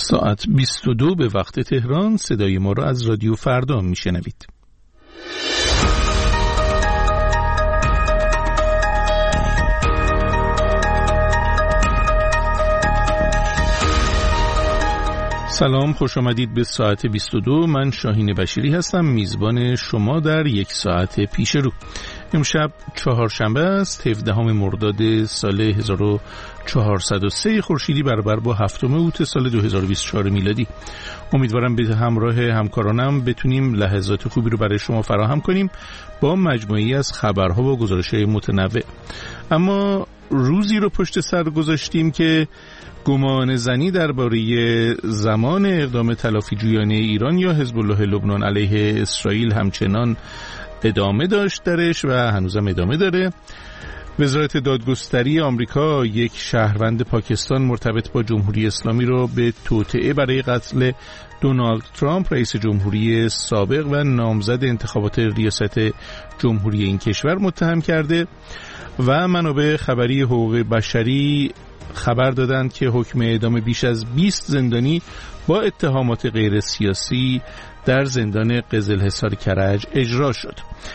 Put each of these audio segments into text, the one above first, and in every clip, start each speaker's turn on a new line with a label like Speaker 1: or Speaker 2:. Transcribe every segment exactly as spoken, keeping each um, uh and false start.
Speaker 1: ساعت بیست و دو به وقت تهران. صدای ما را از رادیو فردا میشنوید. سلام، خوش آمدید به ساعت بیست و دو. من شاهین بشیری هستم، میزبان شما در یک ساعت پیش رو. امشب چهارشنبه است، هفدهم مرداد سال هزار و چهارصد و سه خورشیدی برابر با هفتم اوت سال دو هزار و بیست و چهار میلادی. امیدوارم به همراه همکارانم بتونیم لحظات خوبی رو برای شما فراهم کنیم با مجموعه‌ای از خبرها و گزارش‌های متنوع. اما روزی رو پشت سر گذاشتیم که گمان زنی درباره زمان اقدام تلافیجویانه ایران یا حزب الله لبنان علیه اسرائیل همچنان ادامه داشت درش و هنوزم ادامه داره. وزارت دادگستری آمریکا یک شهروند پاکستان مرتبط با جمهوری اسلامی رو به توطئه برای قتل دونالد ترامپ رئیس جمهوری سابق و نامزد انتخابات ریاست جمهوری این کشور متهم کرده و منابع خبری حقوق بشری خبر دادند که حکم اعدام بیش از بیست زندانی با اتهامات غیر سیاسی در زندان قزلحصار کرج اجرا شد.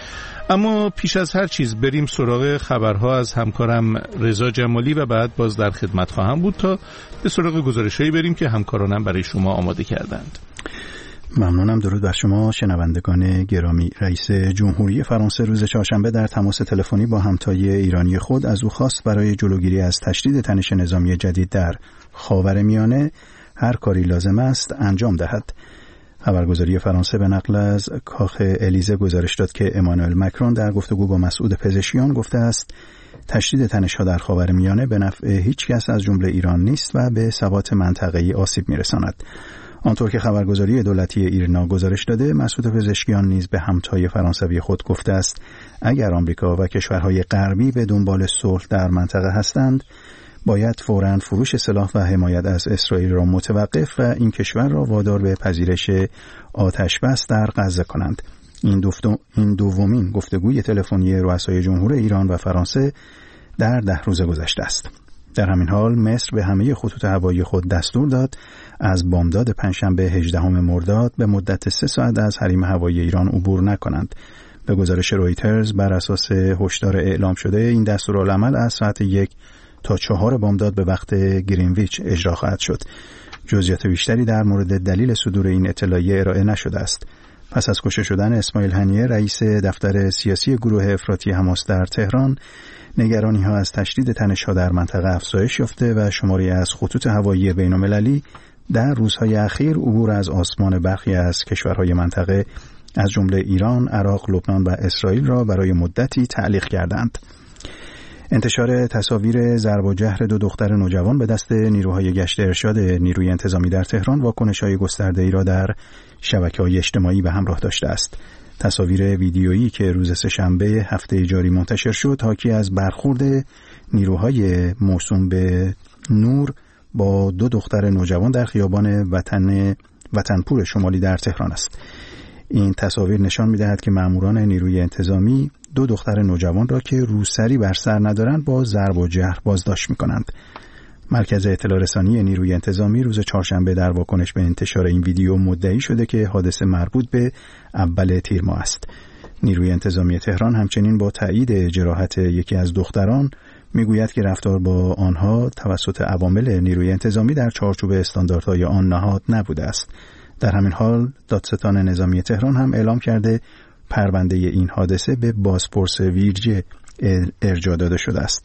Speaker 1: اما پیش از هر چیز بریم سراغ خبرها از همکارم رضا جمالی و بعد باز در خدمت خواهم بود تا به سراغ گزارشایی بریم که همکارانم برای شما آماده کردند.
Speaker 2: ممنونم. درود بر شما شنوندگان گرامی. رئیس جمهوری فرانسه روز چهارشنبه در تماس تلفنی با همتای ایرانی خود از او خواست برای جلوگیری از تشدید تنش نظامی جدید در خاورمیانه هر کاری لازم است انجام دهد. خبرگزاری فرانسه به نقل از کاخ الیزه گزارش داد که امانوئل مکرون در گفتگو با مسعود پزشکیان گفته است تشدید تنش‌ها در خاورمیانه به نفع هیچ کس از جمله ایران نیست و به ثبات منطقه‌ای آسیب می‌رساند. آنطور که خبرگزاری دولتی ایرنا گزارش داده، مسعود پزشکیان نیز به همتای فرانسوی خود گفته است اگر آمریکا و کشورهای غربی به دنبال صلح در منطقه هستند، باید فوراً فروش سلاح و حمایت از اسرائیل را متوقف و این کشور را وادار به پذیرش آتش‌بس در غزه کنند. این دفتو این دومین گفتگوی تلفنی رؤسای جمهور ایران و فرانسه در ده روز گذشته است. در همین حال مصر به همه خطوط هوایی خود دستور داد از بامداد پنجشنبه هجدهم مرداد به مدت سه ساعت از حریم هوایی ایران عبور نکنند. به گزارش رویترز بر اساس هشدار اعلام شده این دستورالعمل از ساعت یک تا چهار بامداد به وقت گرینویچ اجرا خواهد شد. جزئیات بیشتری در مورد دلیل صدور این اطلاعیه ارائه نشده است. پس از کشته شدن اسماعیل هنیه رئیس دفتر سیاسی گروه افراطی حماس در تهران، نگرانی ها از تشدید تنش ها در منطقه افزایش یافته و شماری از خطوط هوایی بین المللی در روزهای اخیر عبور از آسمان برخی از کشورهای منطقه از جمله ایران، عراق، لبنان و اسرائیل را برای مدتی تعلیق کردند. انتشار تصاویر ضرب و جرح دو دختر نوجوان به دست نیروهای گشت ارشاد نیروی انتظامی در تهران واکنش‌های گسترده‌ای را در شبکه‌های اجتماعی به همراه داشته است. تصاویر ویدیویی که روز سه‌شنبه هفته جاری منتشر شد حاکی از برخورد نیروهای موسوم به نور با دو دختر نوجوان در خیابان وطن وطنپور شمالی در تهران است. این تصاویر نشان می‌دهد که ماموران نیروی انتظامی دو دختر نوجوان را که روسری بر سر ندارند با ضرب و جرح بازداشت می‌کنند. مرکز اطلاع رسانی نیروی انتظامی روز چهارشنبه در واکنش به انتشار این ویدیو مدعی شده که حادثه مربوط به اول تیر ماه است. نیروی انتظامی تهران همچنین با تایید جراحت یکی از دختران میگوید که رفتار با آنها توسط عوامل نیروی انتظامی در چارچوب استانداردهای آن نهاد نبوده است. در همین حال دادستان نظامی تهران هم اعلام کرده پرونده این حادثه به بازپرس ویرجه ارجاع داده شده است.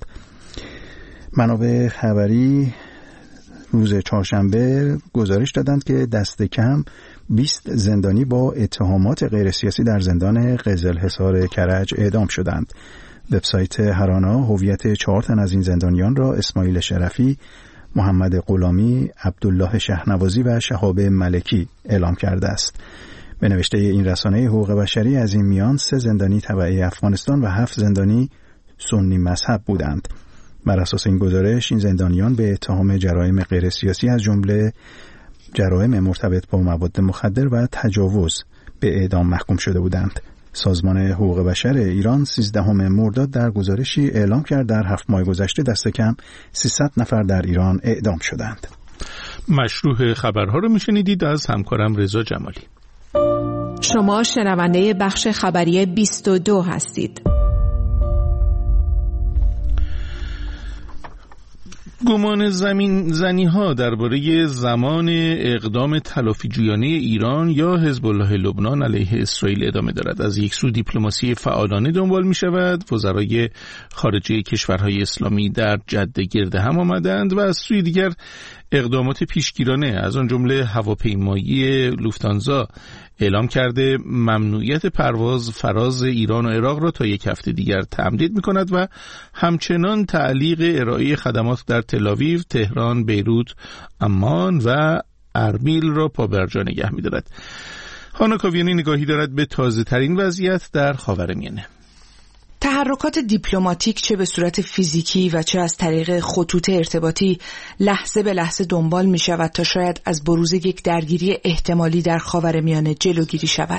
Speaker 2: منابع خبری روز چهارشنبه گزارش دادند که دست کم بیست زندانی با اتهامات غیر سیاسی در زندان قزلحصار کرج اعدام شدند. وبسایت هرانا هویت چهار تن از این زندانیان را اسماعیل شرفی، محمد غلامی، عبدالله شهنوازی و شهاب ملکی اعلام کرده است. به نوشته این رسانه حقوق بشری از این میان سه زندانی تبعه افغانستان و هفت زندانی سنی مذهب بودند. بر اساس این گزارش این زندانیان به اتهام جرایم غیر سیاسی از جمله جرایم مرتبط با مواد مخدر و تجاوز به اعدام محکوم شده بودند. سازمان حقوق بشر ایران سیزدهم مرداد در گزارشی اعلام کرد در هفت ماه گذشته دست کم سیصد نفر در ایران اعدام شدند.
Speaker 1: مشروح خبرها رو میشنیدید از همکارم رضا جمالی.
Speaker 3: شما شنونده بخش خبری بیست و دو هستید.
Speaker 1: گمان زمین زنی ها درباره زمان اقدام تلافیجویانه ایران یا حزب الله لبنان علیه اسرائیل ادامه دارد. از یک سو دیپلماسی فعالانه دنبال می شود، وزرای خارجه کشورهای اسلامی در جده گرد هم آمدند و از سوی دیگر اقدامات پیشگیرانه از آن جمله هواپیمایی لوفتانزا اعلام کرده ممنوعیت پرواز فراز ایران و عراق را تا یک هفته دیگر تمدید می کند و همچنان تعلیق ارائه خدمات در تل‌آویو، تهران، بیروت، عمان و اربیل را پابرجا نگه می دارد. هانا کاویانی نگاهی دارد به تازه ترین وضعیت در خاورمیانه.
Speaker 4: تحرکات دیپلماتیک چه به صورت فیزیکی و چه از طریق خطوط ارتباطی لحظه به لحظه دنبال می شود تا شاید از بروز یک درگیری احتمالی در خاورمیانه جلوگیری شود.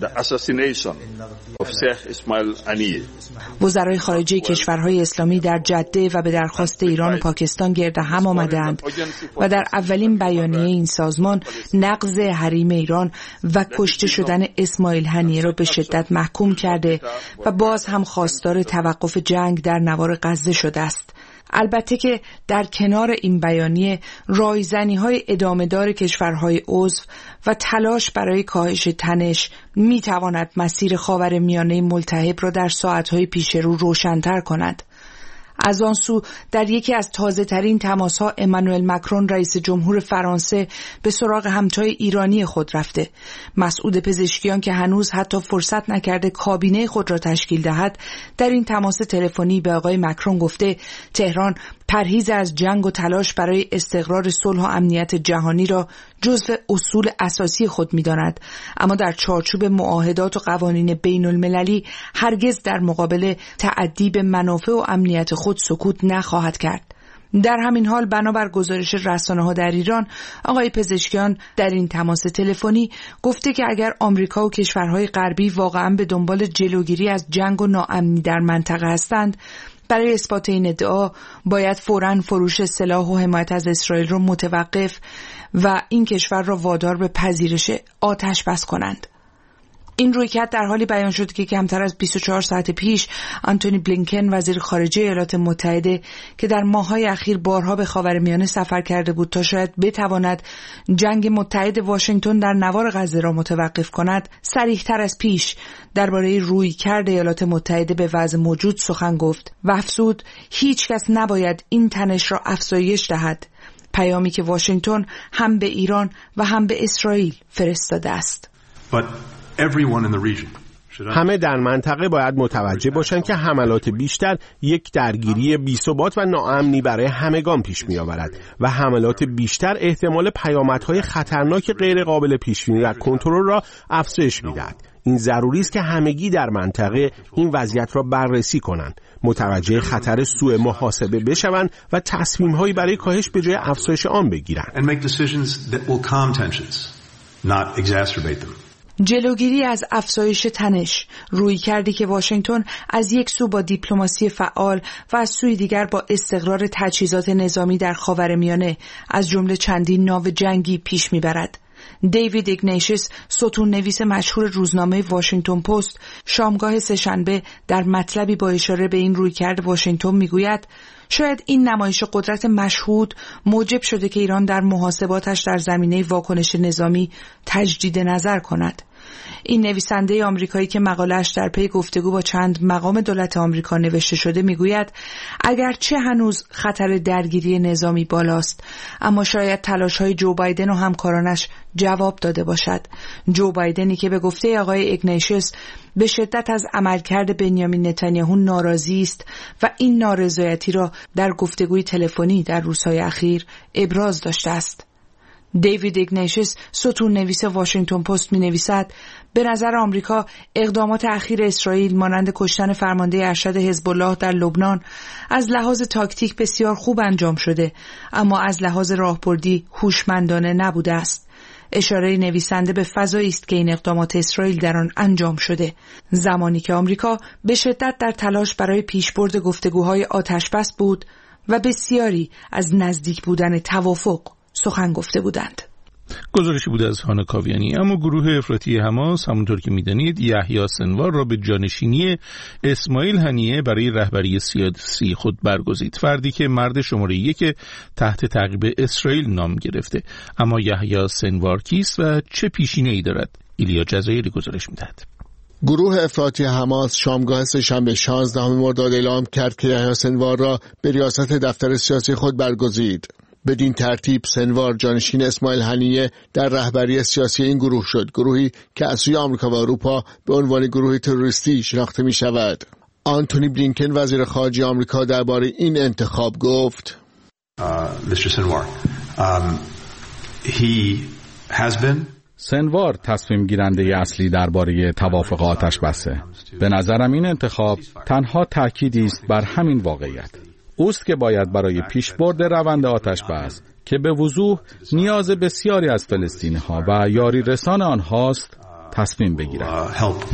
Speaker 4: وزرای خارجه کشورهای اسلامی در جده و به درخواست ایران و پاکستان گرد هم آمدند و در اولین بیانیه این سازمان نقض حریم ایران و کشته شدن اسماعیل هنیه را به شدت محکوم کرده و باز هم خواستار توقف جنگ در نوار غزه شده است. البته که در کنار این بیانیه رایزنی‌های ادامه‌دار کشورهای عضو و تلاش برای کاهش تنش می‌تواند مسیر خاورمیانه ملتهب را در ساعت‌های پیش رو روشن‌تر کند. از آن سو در یکی از تازه ترین تماس‌ها امانوئل مکرون رئیس جمهور فرانسه به سراغ همتای ایرانی خود رفته. مسعود پزشکیان که هنوز حتی فرصت نکرده کابینه خود را تشکیل دهد، در این تماس تلفنی به آقای مکرون گفته تهران پرهیز از جنگ و تلاش برای استقرار صلح و امنیت جهانی را جزو اصول اساسی خود می‌داند، اما در چارچوب معاهدات و قوانین بین المللی هرگز در مقابل تعدی به منافع و امنیت خود سکوت نخواهد کرد. در همین حال بنابر گزارش رسانه‌ها در ایران، آقای پزشکیان در این تماس تلفنی گفته که اگر آمریکا و کشورهای غربی واقعاً به دنبال جلوگیری از جنگ و ناامنی در منطقه هستند، برای اثبات این ادعا باید فوراً فروش سلاح و حمایت از اسرائیل را متوقف و این کشور را وادار به پذیرش آتش بس کنند. این رویکرد در حالی بیان شد که کمتر از بیست و چهار ساعت پیش آنتونی بلینکن وزیر خارجه ایالات متحده که در ماه‌های اخیر بارها به خاورمیانه سفر کرده بود تا شاید بتواند جنگ متحد واشنگتن در نوار غزه را متوقف کند، صریح‌تر از پیش درباره رویکرد ایالات متحده به وضع موجود سخن گفت و افزود هیچ کس نباید این تنش را افزایش دهد، پیامی که واشنگتن هم به ایران و هم به اسرائیل فرستاده است.
Speaker 5: But همه در منطقه باید متوجه باشند که حملات بیشتر یک درگیری بی‌ثبات و ناامنی برای همگان پیش می آورد و حملات بیشتر احتمال پیامدهای خطرناک غیر قابل پیش‌بینی و کنترل را افزایش می‌دهد. این ضروری است که همگی در منطقه این وضعیت را بررسی کنند، متوجه خطر سوء محاسبه بشوند و تصمیم‌هایی برای کاهش به جای افزایش آن بگیرند.
Speaker 4: جلوگیری از افزایش تنش، روی کردی که واشنگتن از یک سو با دیپلماسی فعال و از سوی دیگر با استقرار تجهیزات نظامی در خاورمیانه از جمله چندین ناو جنگی پیش میبرد. دیوید ایگنیشیس، ستون نویس مشهور روزنامه واشنگتن پست، شامگاه سه‌شنبه در مطلبی با اشاره به این رویکرد واشنگتن میگوید شاید این نمایش قدرت مشهود موجب شده که ایران در محاسباتش در زمینه واکنش نظامی تجدید نظر کند. این نویسنده آمریکایی که مقاله‌اش در پی گفتگو با چند مقام دولت آمریکا نوشته شده میگوید اگرچه هنوز خطر درگیری نظامی بالاست، اما شاید تلاش‌های جو بایدن و همکارانش جواب داده باشد. جو بایدنی که به گفته آقای ایگنیشیس به شدت از عملکرد بنیامین نتانیاهو ناراضی است و این نارضایتی را در گفتگوی تلفنی در روزهای اخیر ابراز داشته است. دیوید ایگنیشیس، ستون نویس واشنگتن پست می نویسد به نظر آمریکا اقدامات اخیر اسرائیل مانند کشتن فرمانده ارشد حزب الله در لبنان از لحاظ تاکتیک بسیار خوب انجام شده، اما از لحاظ راهبردی هوشمندانه نبوده است. اشاره نویسنده به فضایی است که این اقدامات اسرائیل در آن انجام شده، زمانی که آمریکا به شدت در تلاش برای پیشبرد گفتگوهای آتشبس بود و بسیاری از نزدیک بودن توافق سخن گفته بودند.
Speaker 1: گزارشی بود از هانا کاویانی. اما گروه افراطی حماس همونطور که میدانید یحیی سنوار را به جانشینی اسماعیل هنیه برای رهبری سیاسی خود برگزید، فردی که مرد شماره یک تحت تعقیب اسرائیل نام گرفته. اما یحیی سنوار کیست و چه پیشینه‌ای دارد؟ ایلیا جزایری گزارش میدهد.
Speaker 6: گروه افراطی حماس شامگاه سه‌شنبه شانزدهم مرداد اعلام کرد که یحیی سنوار را به ریاست دفتر سیاسی خود برگزید. بدین ترتیب سنوار جانشین اسماعیل هنیه در رهبری سیاسی این گروه شد، گروهی که از سوی آمریکا و اروپا به عنوان گروه تروریستی شناخته می شود. آنتونی بلینکن وزیر خارجه آمریکا درباره این انتخاب گفت:
Speaker 7: میستر سنوار he has been
Speaker 8: سنوار تصمیم گیرنده اصلی درباره توافق آتش بسه. به نظرم این انتخاب تنها تأکیدی است بر همین واقعیت. اوست که باید برای پیشبرد روند آتش بس که به وضوح نیاز بسیاری از فلسطینی‌ها و یاری رسان آنهاست تصمیم بگیرد.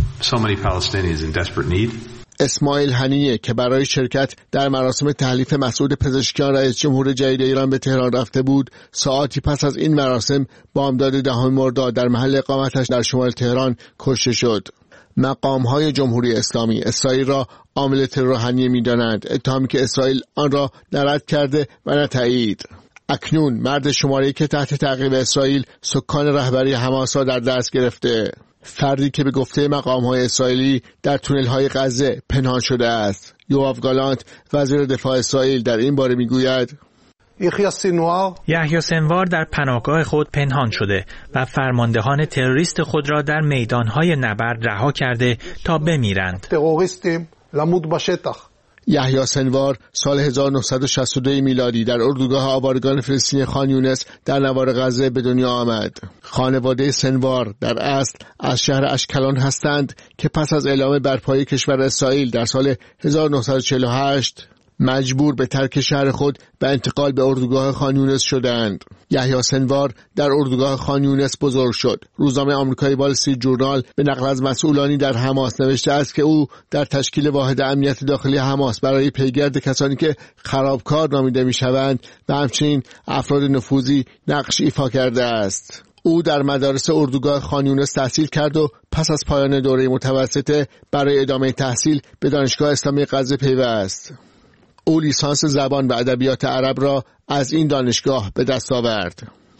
Speaker 6: اسماعیل هنیه که برای شرکت در مراسم تحلیف مسعود پزشکیان رئیس جمهور جدید ایران به تهران رفته بود، ساعتی پس از این مراسم بامداد دهم مرداد در محل اقامتش در شمال تهران کشته شد. مقام‌های جمهوری اسلامی اسرائیل را عامل ترور هنیه می‌دانند، اتهامی که اسرائیل آن را نه رد کرده و نه تایید. اکنون مرد شماره که تحت تعقیب اسرائیل سکان رهبری حماس را در دست گرفته، فردی که به گفته مقام‌های اسرائیلی در تونل‌های غزه پنهان شده است. یوآف گالانت وزیر دفاع اسرائیل در این باره می‌گوید:
Speaker 9: یحیی سنوار در پناهگاه خود پنهان شده و فرماندهان تروریست خود را در میدانهای نبرد رها کرده تا بمیرند.
Speaker 6: یحیی سنوار سال هزار و نهصد و شصت و دو میلادی در اردوگاه آوارگان فلسطینی خان یونس در نوار غزه به دنیا آمد. خانواده سنوار در اصل از شهر اشکلان هستند که پس از اعلام برپایی کشور اسرائیل در سال هزار و نهصد و چهل و هشت مجبور به ترک شهر خود و انتقال به اردوگاه خان یونس شدند. یحیی سنوار در اردوگاه خان یونس بزرگ شد. روزنامه آمریکایی وال استریت جورنال به نقل از مسئولانی در حماس نوشته است که او در تشکیل واحد امنیت داخلی حماس برای پیگرد کسانی که خرابکار نامیده میشوند و همچنین افراد نفوذی نقش ایفا کرده است. او در مدارس اردوگاه خان یونس تحصیل کرد و پس از پایان دوره متوسطه برای ادامه تحصیل به دانشگاه اسلامی غزه پیوست. او لیسانس زبان و ادبیات عرب را از این دانشگاه به دست آورد.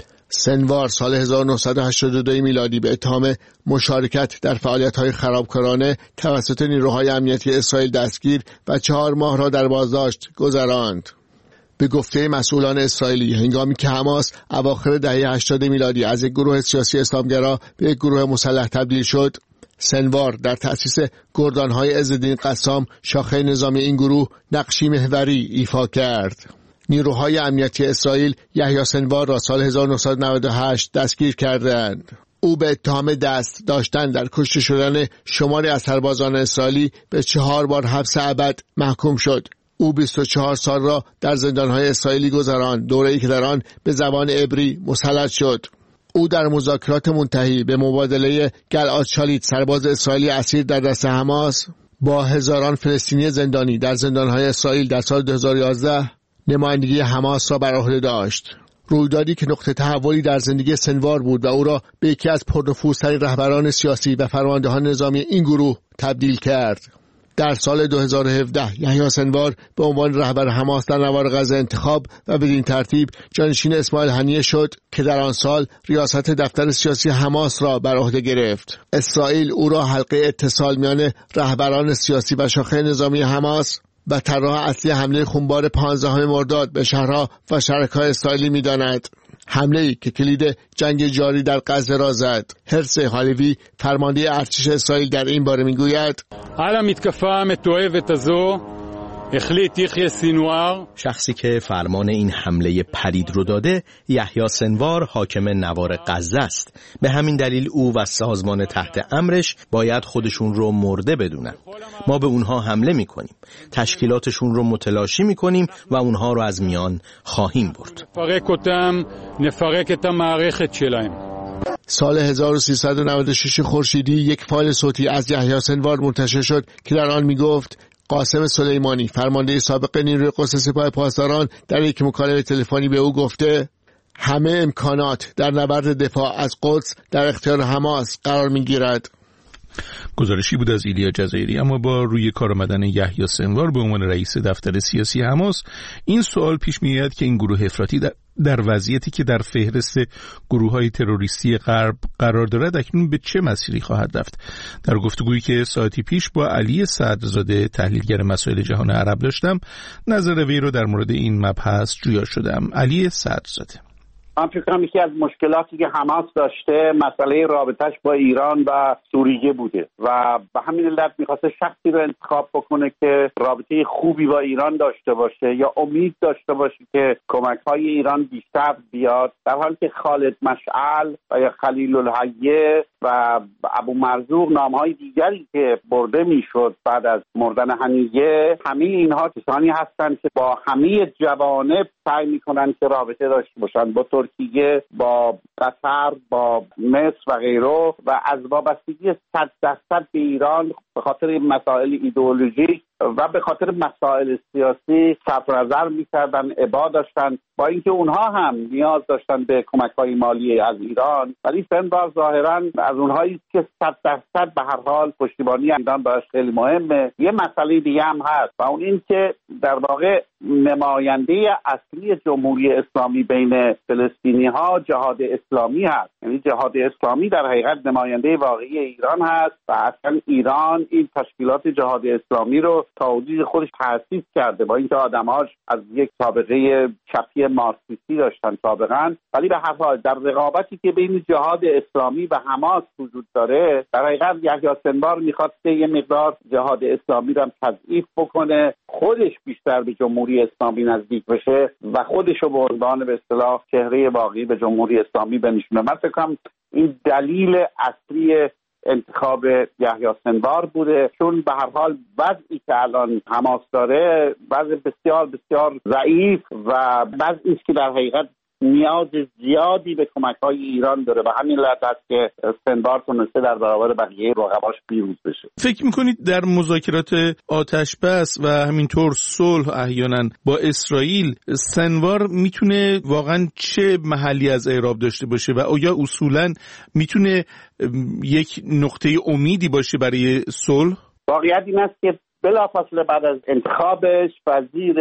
Speaker 6: سنوار سال هزار و نهصد و هشتاد و دو میلادی به اتهام مشارکت در فعالیت‌های خرابکارانه توسط نیروهای امنیتی اسرائیل دستگیر و چهار ماه را در بازداشت گذراند. به گفته مسئولان اسرائیلی، هنگامی که حماس اواخر دهه هشتاد میلادی از یک گروه سیاسی اسلامگرا به یک گروه مسلح تبدیل شد، سنوار در تأسیس گردانهای عزالدین قسام شاخه نظامی این گروه نقشی محوری ایفا کرد. نیروهای امنیتی اسرائیل یحیی سنوار را سال هزار و نهصد و نود و هشت دستگیر کردند. او به اتهام دست داشتن در کشته شدن شماری از سربازان اسرائیلی به چهار بار حبس ابد محکوم شد. او بیست و چهار سال را در زندانهای اسرائیلی گذراند، دوره‌ای که در آن به زبان عبری مسلط شد. او در مذاکرات منتهی به مبادله گلعاد شالیت، سرباز اسرائیلی اسیر در دست حماس، با هزاران فلسطینی زندانی در زندانهای اسرائیل در سال دو هزار و یازده نمایندگی حماس را بر عهده داشت. رویدادی که نقطه تحولی در زندگی سنوار بود و او را به یکی از پرنفوذترین رهبران سیاسی و فرماندهان نظامی این گروه تبدیل کرد. در سال دو هزار و هفده یحیی سنوار به عنوان رهبر حماس در نوار غزه انتخاب و بدین ترتیب جانشین اسماعیل هنیه شد که در آن سال ریاست دفتر سیاسی حماس را بر عهده گرفت. اسرائیل او را حلقه اتصال میان رهبران سیاسی و شاخه نظامی حماس و طراح اصلی حمله خونبار پانزدهم مرداد به شهرها و شرکای اسرائیلی می‌داند. حمله‌ای که کلید جنگ جاری در غزه را زد. هرس هالیوی فرمانده ارتش اسرائیل در این باره میگوید:
Speaker 10: شخصی که فرمان این حمله پرید رو داده یحیی سنوار حاکم نوار غزه است. به همین دلیل او و سازمان تحت امرش باید خودشون رو مرده بدونن. ما به اونها حمله میکنیم، تشکیلاتشون رو متلاشی میکنیم و اونها رو از میان خواهیم برد.
Speaker 6: سال هزار و سیصد و نود و شش خورشیدی یک فایل صوتی از یحیی سنوار منتشر شد که در آن میگفت قاسم سلیمانی فرمانده سابق نیروی قدس سپاه پاسداران در یک مکالمه تلفنی به او گفته: همه امکانات در نبرد دفاع از قدس در اختیار حماس قرار می‌گیرد.
Speaker 1: گزارشی بود از ایلیا جزایری. اما با روی کار آمدن یحیی سنوار به عنوان رئیس دفتر سیاسی حماس، این سوال پیش میاد که این گروه افراطی در در وضعیتی که در فهرست گروه‌های تروریستی غرب قرار دارد اکنون به چه مسیری خواهد رفت؟ در گفتگویی که ساعتی پیش با علی صدرزاده تحلیلگر مسائل جهان عرب داشتم، نظر وی رو در مورد این مبحث جویا شدم. علی صدرزاده:
Speaker 11: من فکر کنم یکی از مشکلاتی که حماس داشته مسئله رابطش با ایران و سوریه بوده و به همین علت میخواسته شخصی رو انتخاب بکنه که رابطه خوبی با ایران داشته باشه یا امید داشته باشه که کمک‌های ایران بیشتر بیاد، در حالی که خالد مشعل و یا خلیل الحیه و ابو مرزوق، نامهای دیگری که برده میشد بعد از مردن حنیه، همه اینها کسانی هستند که با همه جوانب سعی میکنن که رابطه داشته باشن با ترکیه، با قطر، با مصر و غیره، و از وابستگی صد درصد به ایران به خاطر مسائل ایدئولوژیک و به خاطر مسائل سیاسی صرف نظر میکردن، ابا داشتن، با اینکه اونها هم نیاز داشتن به کمک‌های مالی از ایران، ولی سنوار ظاهراً از اونهایی که صد درصد به هر حال پشتیبانی ایران براش خیلی مهمه. یه مسئله دیگه هم هست و اون این که در واقع نماینده اصلی جمهوری اسلامی بین فلسطینی‌ها جهاد اسلامی هست، یعنی جهاد اسلامی در حقیقت نماینده واقعی ایران هست و اصلا ایران این تشکیلات جهاد اسلامی رو تا حدود خودش تأسیس کرده، با اینکه آدم‌هاش از یک سابقه چپی مارکسیستی داشتن سابقا، ولی به هر حال در رقابتی که بین جهاد اسلامی و حماس وجود داره، در حقیقت یحیی سنوار میخواد که یه مقدار جهاد اسلامی رو تضعیف بکنه، خودش بیشتر به جمهوری اسلامی نزدیک بشه و خودش رو به عنوان به اصطلاح چهره واقعی به جمهوری اسلامی بنشونه. من فکر کنم این دلیل اصلی انتخاب یحیی سنوار بوده، چون به هر حال وضعی که الان حماس داره وضع بسیار بسیار ضعیف و وضعی است که در حقیقت نیاز زیادی به کمک‌های ایران داره و همین علت است که سنوار تونسته در برابر بقیه رقباش پیروز بشه.
Speaker 1: فکر می‌کنید در مذاکرات آتش بس و همینطور صلح احیانا با اسرائیل سنوار میتونه واقعا چه محلی از اعراب داشته باشه و آیا اصولاً میتونه یک نقطه امیدی باشه برای صلح؟
Speaker 11: واقعیت این است که بلافاصله بعد از انتخابش وزیر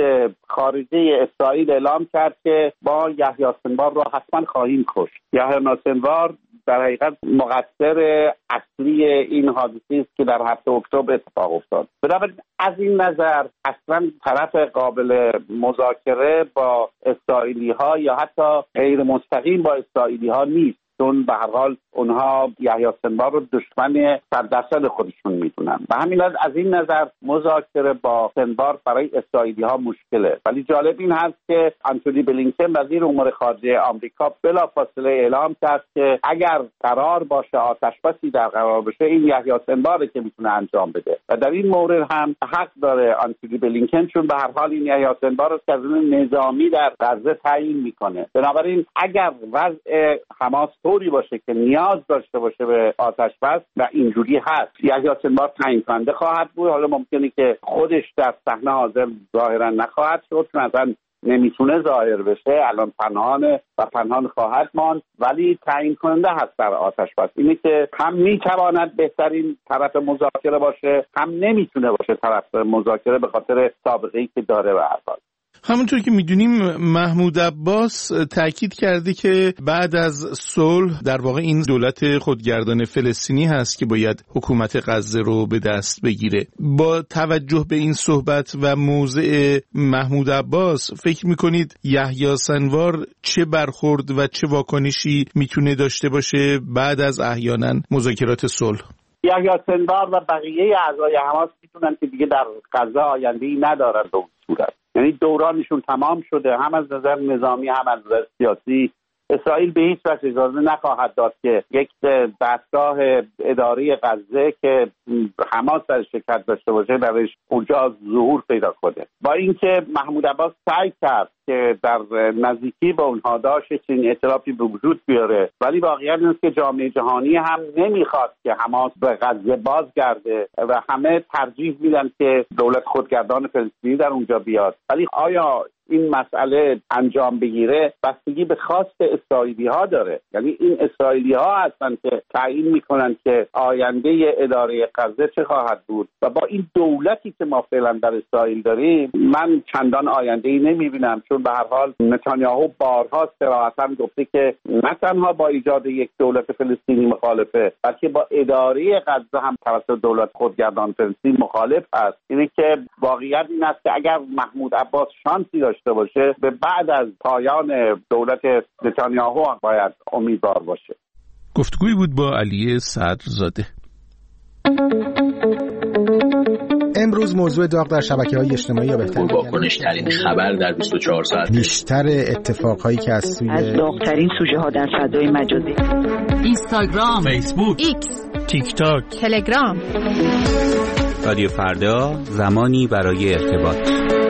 Speaker 11: خارجه اسرائیل اعلام کرد که با یحیی سنوار را حتما خواهیم کشت. یحیی سنوار در حقیقت مقصر اصلی این حادثه است که در هفته اکتبر اتفاق افتاد. بنابراین از این نظر اصلا طرف قابل مذاکره با اسرائیلی ها یا حتی غیر مستقیم با اسرائیلی ها نیست، چون به هر حال اونها یحیی سنوار رو دشمن صد درصد خودشون میدونن و همین از این نظر مذاکره با سنوار برای اسرائیلی ها مشکله. ولی جالب این هست که آنتونی بلینکن وزیر امور خارجه آمریکا بلافاصله اعلام کرد که اگر قرار باشه آتش‌بسی در قرار بشه این یحیی سنواره که میتونه انجام بده و در این مورد هم حق داره آنتونی بلینکن، چون به هر حال این یحیی سنوار رو از نظامی در غزه تعیین میکنه. بنابراین اگر وضع حماس طوری باشه که نیاز داشته باشه به آتش بس و اینجوری هست، یحیی سنوار تعیین کننده خواهد بود. حالا ممکنه که خودش در صحنه حاضر ظاهرا نخواهد شد، چون اصلا نمیتونه ظاهر بشه، الان پنهانه و پنهان خواهد ماند، ولی تعیین کننده هست در آتش بس. اینه که هم میتواند بهترین طرف مذاکره باشه، هم نمیتونه باشه طرف مذاکره به خاطر سابقه‌ای که داره. به هر حال
Speaker 1: همونطور که میدونیم محمود عباس تاکید کرده که بعد از صلح در واقع این دولت خودگردان فلسطینی هست که باید حکومت غزه رو به دست بگیره. با توجه به این صحبت و موضع محمود عباس فکر میکنید یحیی سنوار چه برخورد و چه واکنشی میتونه داشته باشه بعد از احیانا مذاکرات صلح؟
Speaker 11: یحیی سنوار و بقیه اعضای حماس میتونن که دیگه در غزه آینده‌ای ندارن به اون صورت، یعنی دورانشون تمام شده، هم از نظر نظامی هم از نظر سیاسی. اسرائیل به هیچ وجه اجازه نخواهد داد که یک دستگاه اداری غزه که حماس در شرکت داشته باشه درش اونجا ظهور پیدا کنه. با اینکه محمود عباس سعی کرد که در نزدیکی با اونها داشت چنین اعترافی به وجود بیاره، ولی واقعیت این است که جامعه جهانی هم نمیخواد که حماس به غزه بازگرده و همه ترجیح میدن که دولت خودگردان فلسطینی در اونجا بیاد. ولی آیا این مسئله انجام بگیره بستگی به خواست اسرائیلی ها داره. یعنی این اسرائیلی ها هستن که تعیین میکنن که آینده اداره غزه چه خواهد بود و با این دولتی که ما فعلا در اسرائیل داریم من چندان آینده ای نمیبینم، چون به هر حال نتانیاهو بارها صراحتاً گفته که نه تنها با ایجاد یک دولت فلسطینی مخالفه، بلکه با اداره غزه هم توسط دولت خودگردان فلسطین مخالف است. اینه که واقعیت این است که اگر محمود عباس شانسی داشته باشه به بعد از پایان دولت نتانیاهو باید امیدوار باشه.
Speaker 1: گفتگویی بود با علی صدرزاده.
Speaker 12: امروز موضوع داغ در شبکه‌های اجتماعی یا بهتر
Speaker 13: واکنش ترین خبر در بیست و چهار ساعت،
Speaker 12: بیشتر اتفاقهایی که از سوی
Speaker 14: از داغ‌ترین سوژه ها در فضای مجازی،
Speaker 15: اینستاگرام،
Speaker 9: فیسبوک،
Speaker 15: ایکس،
Speaker 9: تیک تاک،
Speaker 15: تلگرام.
Speaker 16: رادیو فردا، زمانی برای ارتباط.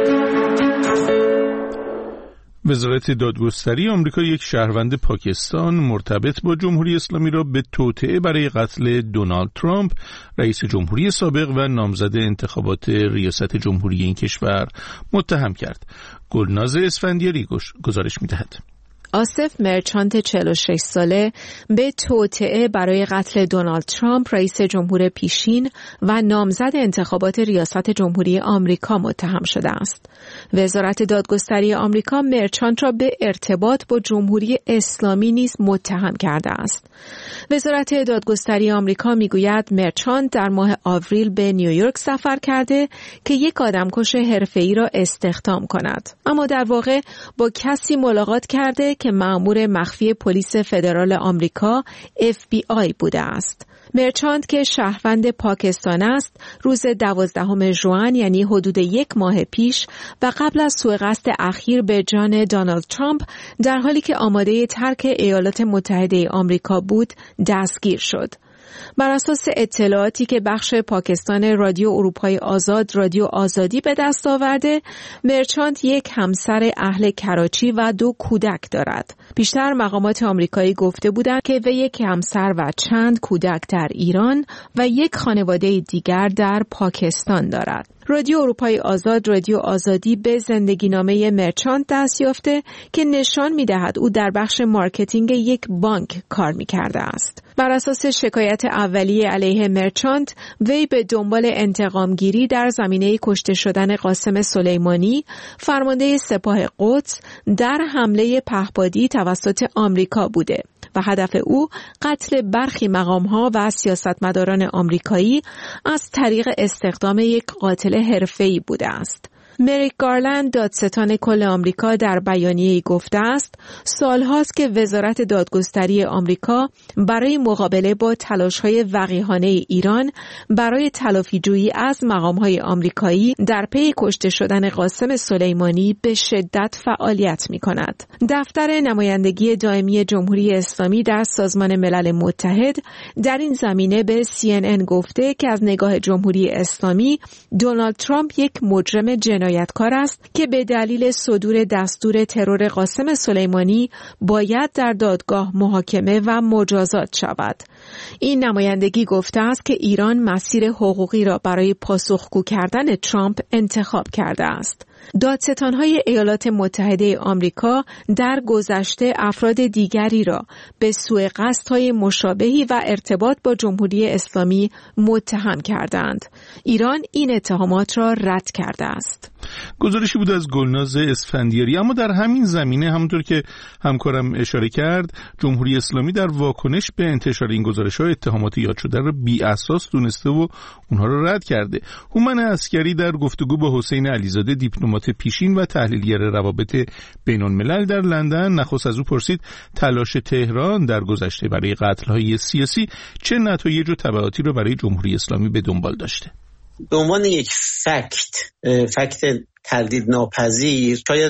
Speaker 1: وزارت دادگستری آمریکا یک شهروند پاکستان مرتبط با جمهوری اسلامی را به توطئه برای قتل دونالد ترامپ، رئیس جمهوری سابق و نامزد انتخابات ریاست جمهوری این کشور متهم کرد. گلناز اسفندیاری گزارش می‌دهد.
Speaker 3: آصف مرچانت چهل و شش ساله به توطئه برای قتل دونالد ترامپ، رئیس جمهور پیشین و نامزد انتخابات ریاست جمهوری آمریکا متهم شده است. وزارت دادگستری آمریکا مرچانت را به ارتباط با جمهوری اسلامی نیز متهم کرده است. وزارت دادگستری آمریکا میگوید مرچانت در ماه آوریل به نیویورک سفر کرده که یک آدمکش حرفه‌ای را استخدام کند، اما در واقع با کسی ملاقات کرده که مأمور مخفی پلیس فدرال آمریکا اف بی آی بوده است. مرچانت که شهروند پاکستان است، روز دوازدهم ژوئن یعنی حدود یک ماه پیش و قبل از سوءقصد اخیر به جان دونالد ترامپ در حالی که آماده ترک ایالات متحده آمریکا بود دستگیر شد. بر اساس اطلاعاتی که بخش پاکستان رادیو اروپای آزاد رادیو آزادی به دست آورده، مرچانت یک همسر اهل کراچی و دو کودک دارد. پیشتر مقامات آمریکایی گفته بودند که وی یک همسر و چند کودک در ایران و یک خانواده دیگر در پاکستان دارد. رادیو اروپای آزاد رادیو آزادی به زندگینامه مرچانت دست یافته که نشان می‌دهد او در بخش مارکتینگ یک بانک کار می‌کرده است. بر اساس شکایت اولیه علیه مرچانت، وی به دنبال انتقامگیری در زمینه کشته شدن قاسم سلیمانی، فرمانده سپاه قدس، در حمله پهپادی توسط آمریکا بوده و هدف او قتل برخی مقام‌ها و سیاستمداران آمریکایی از طریق استخدام یک قاتل حرفه‌ای بوده است. مریک گارلند، دادستان کل آمریکا، در بیانیه‌ای گفته است سالهاست که وزارت دادگستری آمریکا برای مقابله با تلاش‌های وقیحانه ایران برای تلافی‌جویی از مقام‌های آمریکایی در پی کشته شدن قاسم سلیمانی به شدت فعالیت می‌کند. دفتر نمایندگی دائمی جمهوری اسلامی در سازمان ملل متحد در این زمینه به سی ان ان گفته که از نگاه جمهوری اسلامی دونالد ترامپ یک مجرم جنایی جنایتکار است که به دلیل صدور دستور ترور قاسم سلیمانی باید در دادگاه محاکمه و مجازات شود. این نمایندگی گفته است که ایران مسیر حقوقی را برای پاسخگو کردن ترامپ انتخاب کرده است. دادستان‌های ایالات متحده آمریکا در گذشته افراد دیگری را به سوء قصدهای مشابهی و ارتباط با جمهوری اسلامی متهم کردند. ایران این اتهامات را رد کرده است.
Speaker 1: گزارشی بود از گلناز اسفندیاری. اما در همین زمینه همونطور که همکارم اشاره کرد، جمهوری اسلامی در واکنش به انتشار این گزارش‌ها اتهامات یاد شده را بی اساس دونسته و اونها را رد کرده. هومن عسکری در گفتگو با حسین علیزاده، دیپلمات پیشین و تحلیلگر روابط بین‌الملل در لندن، نخست از او پرسید تلاش تهران در گذشته برای قتل‌های سیاسی چه نتایج و تبعاتی را برای جمهوری اسلامی به دنبال داشته.
Speaker 17: به عنوان یک فکت فکت تردید ناپذیر شاید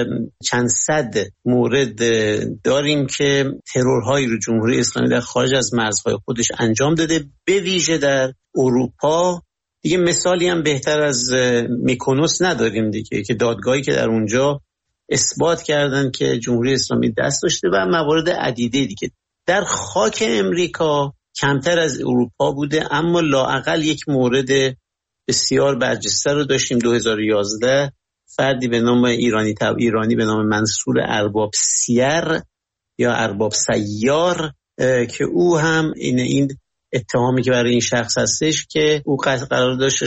Speaker 17: چند صد مورد داریم که ترورهایی رو جمهوری اسلامی در خارج از مرزهای خودش انجام داده، به ویژه در اروپا. دیگه مثالی هم بهتر از میکونوس نداریم دیگه، که دادگاهی که در اونجا اثبات کردن که جمهوری اسلامی دست داشته و موارد عدیده دیگه. در خاک امریکا کمتر از اروپا بوده، اما لااقل یک مورد بسیار برجسته رو داشتیم دو هزار و یازده، فردی به نام ایرانی تب ایرانی به نام منصور ارباب سیر یا ارباب سیار که او هم این این اتهامی که برای این شخص هستش که او قرار داشت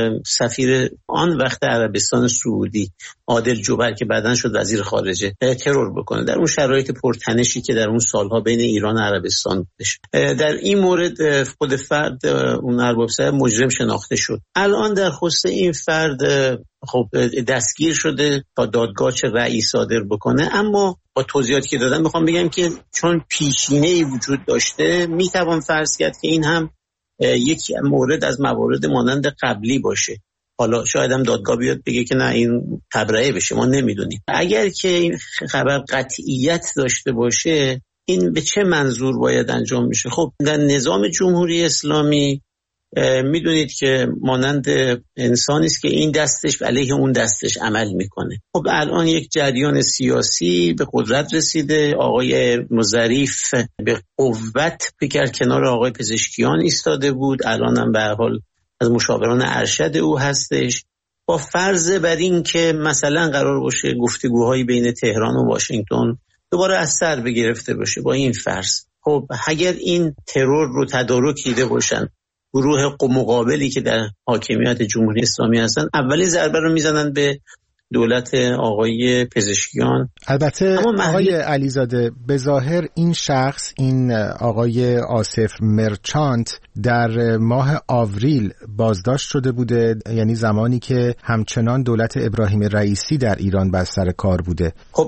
Speaker 17: سفیر آن وقت عربستان سعودی عادل جبر که بعداً شد وزیر خارجه ترور بکنه در اون شرایط پرتنشی که در اون سالها بین ایران و عربستان بودش. در این مورد خود فرد اون ارباب سیر مجرم شناخته شد. الان درخواست این فرد خب دستگیر شده تا دادگاه چه رأی صادر بکنه، اما با توضیحاتی که دادم میخوام بگم که چون پیشینه‌ای وجود داشته میتوان فرض کرد که این هم یک مورد از موارد مانند قبلی باشه. حالا شاید هم دادگاه بیاد بگه که نه این تبرئه بشه، ما نمیدونیم. اگر که این خبر قطعیت داشته باشه این به چه منظور باید انجام میشه؟ خب در نظام جمهوری اسلامی میدونید که مانند انسانی است که این دستش علیه اون دستش عمل میکنه. خب الان یک جریان سیاسی به قدرت رسیده، آقای ظریف به قوت پیکر کنار آقای پزشکیان ایستاده بود، الان هم به هر حال از مشاوران ارشد او هستش، با فرض بر این که مثلا قرار باشه گفتگوهایی بین تهران و واشنگتن دوباره از سر بگرفته باشه. با این فرض خب اگر این ترور رو تدارک دیده باشن گروه مقابلی که در حاکمیت جمهوری اسلامی هستن، اولی ضربه رو میزنن به دولت آقای پزشکیان.
Speaker 12: البته آقای علیزاده به ظاهر این شخص، این آقای آصف مرچانت، در ماه آوریل بازداشت شده بوده، یعنی زمانی که همچنان دولت ابراهیم رئیسی در ایران بر سر کار بوده.
Speaker 17: خب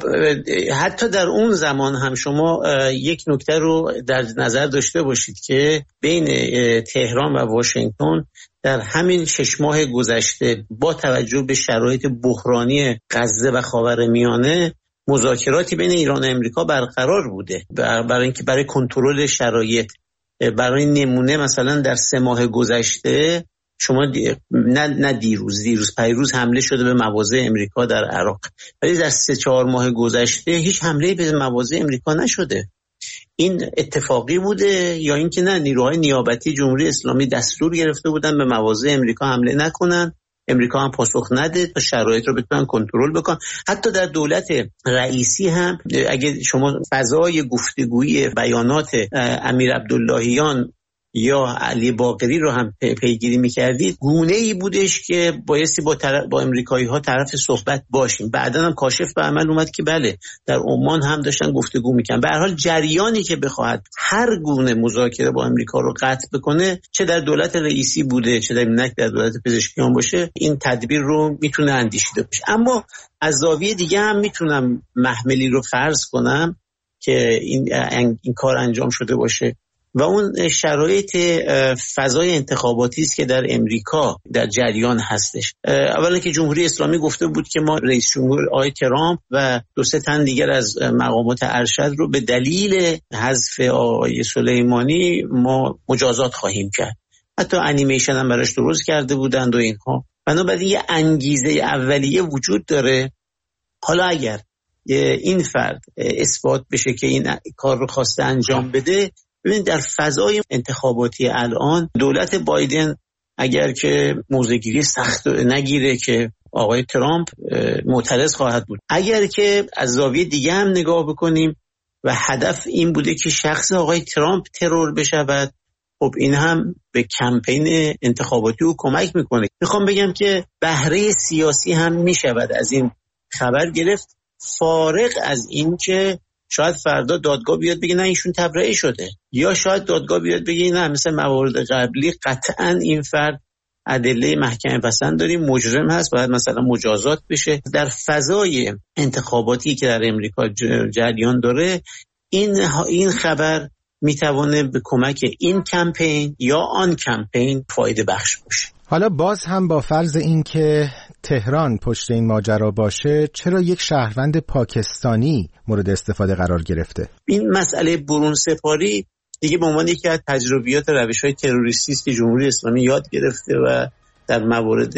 Speaker 17: حتی در اون زمان هم شما یک نکته رو در نظر داشته باشید که بین تهران و واشنگتن در همین شش ماه گذشته با توجه به شرایط بحرانی غزه و خاورمیانه مذاکراتی بین ایران و امریکا برقرار بوده برای اینکه برای کنترل شرایط. برای نمونه مثلا در سه ماه گذشته شما نه نه دیروز دیروز پیروز حمله شده به مواضع امریکا در عراق، ولی در سه چهار ماه گذشته هیچ حمله به مواضع امریکا نشده. این اتفاقی بوده یا اینکه نه نیروهای نیابتی جمهوری اسلامی دستور گرفته بودن به مواضع امریکا حمله نکنن، امریکا هم پاسخ نده تا شرایط رو بتونن کنترل بکنن. حتی در دولت رئیسی هم اگه شما فضای گفتگویی بیانات امیر عبداللهیان یا علی باقری رو هم پیگیری می‌کردید، گونه‌ای بودش که بایستی با طرف با امریکایی ها طرف صحبت باشیم. بعداً هم کاشف به عمل اومد که بله در عمان هم داشتن گفتگو می‌کردن. به هر حال جریانی که بخواهد هر گونه مذاکره با امریکا رو قطع بکنه، چه در دولت رئیسی بوده چه در منک در دولت پزشکیان باشه، این تدبیر رو میتونه اندیشیده باشه. اما از زاویه دیگه هم میتونم محملی رو فرض کنم که این این کار انجام شده باشه و اون شرایط فضای انتخاباتی است که در امریکا در جریان هستش. اولا که جمهوری اسلامی گفته بود که ما رئیس جمهور آقای ترامپ و دو سه تن دیگر از مقامات ارشد رو به دلیل حذف آقای سلیمانی ما مجازات خواهیم کرد. حتی انیمیشن هم براش درست کرده بودند و اینها. بنابراین یه انگیزه اولیه وجود داره. حالا اگر این فرد اثبات بشه که این کار رو خواسته انجام بده، ببین در فضای انتخاباتی الان دولت بایدن اگر که موضع‌گیری سخت نگیره که آقای ترامپ معترض خواهد بود، اگر که از زاویه دیگه هم نگاه بکنیم و هدف این بوده که شخص آقای ترامپ ترور بشود، خب این هم به کمپین انتخاباتی او کمک میکنه. میخوام بگم که بهره سیاسی هم میشود از این خبر گرفت، فارغ از این که شاید فردا دادگاه بیاد بگه نه ایشون تبرئه شده، یا شاید دادگاه بیاد بگه نه مثل موارد قبلی قطعاً این فرد ادله محکمه پسند داریم، مجرم هست، باید مثلا مجازات بشه. در فضای انتخاباتی که در امریکا جریان داره، این این خبر میتونه به کمک این کمپین یا آن کمپین فایده بخش باشه.
Speaker 12: حالا باز هم با فرض این که تهران پشت این ماجرا باشه، چرا یک شهروند پاکستانی مورد استفاده قرار گرفته؟
Speaker 17: این مسئله برون سپاری دیگه به عنوان یکی از تجربیات روش‌های تروریستی است که جمهوری اسلامی یاد گرفته و در موارد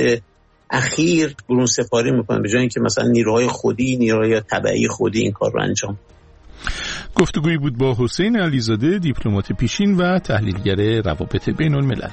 Speaker 17: اخیر برون سپاری میکنه به جای اینکه مثلا نیروهای خودی، نیروهای تبعی خودی این کار رو انجام.
Speaker 1: گفتگویی بود با حسین علیزاده، دیپلمات پیشین و تحلیلگر روابط بین الملل.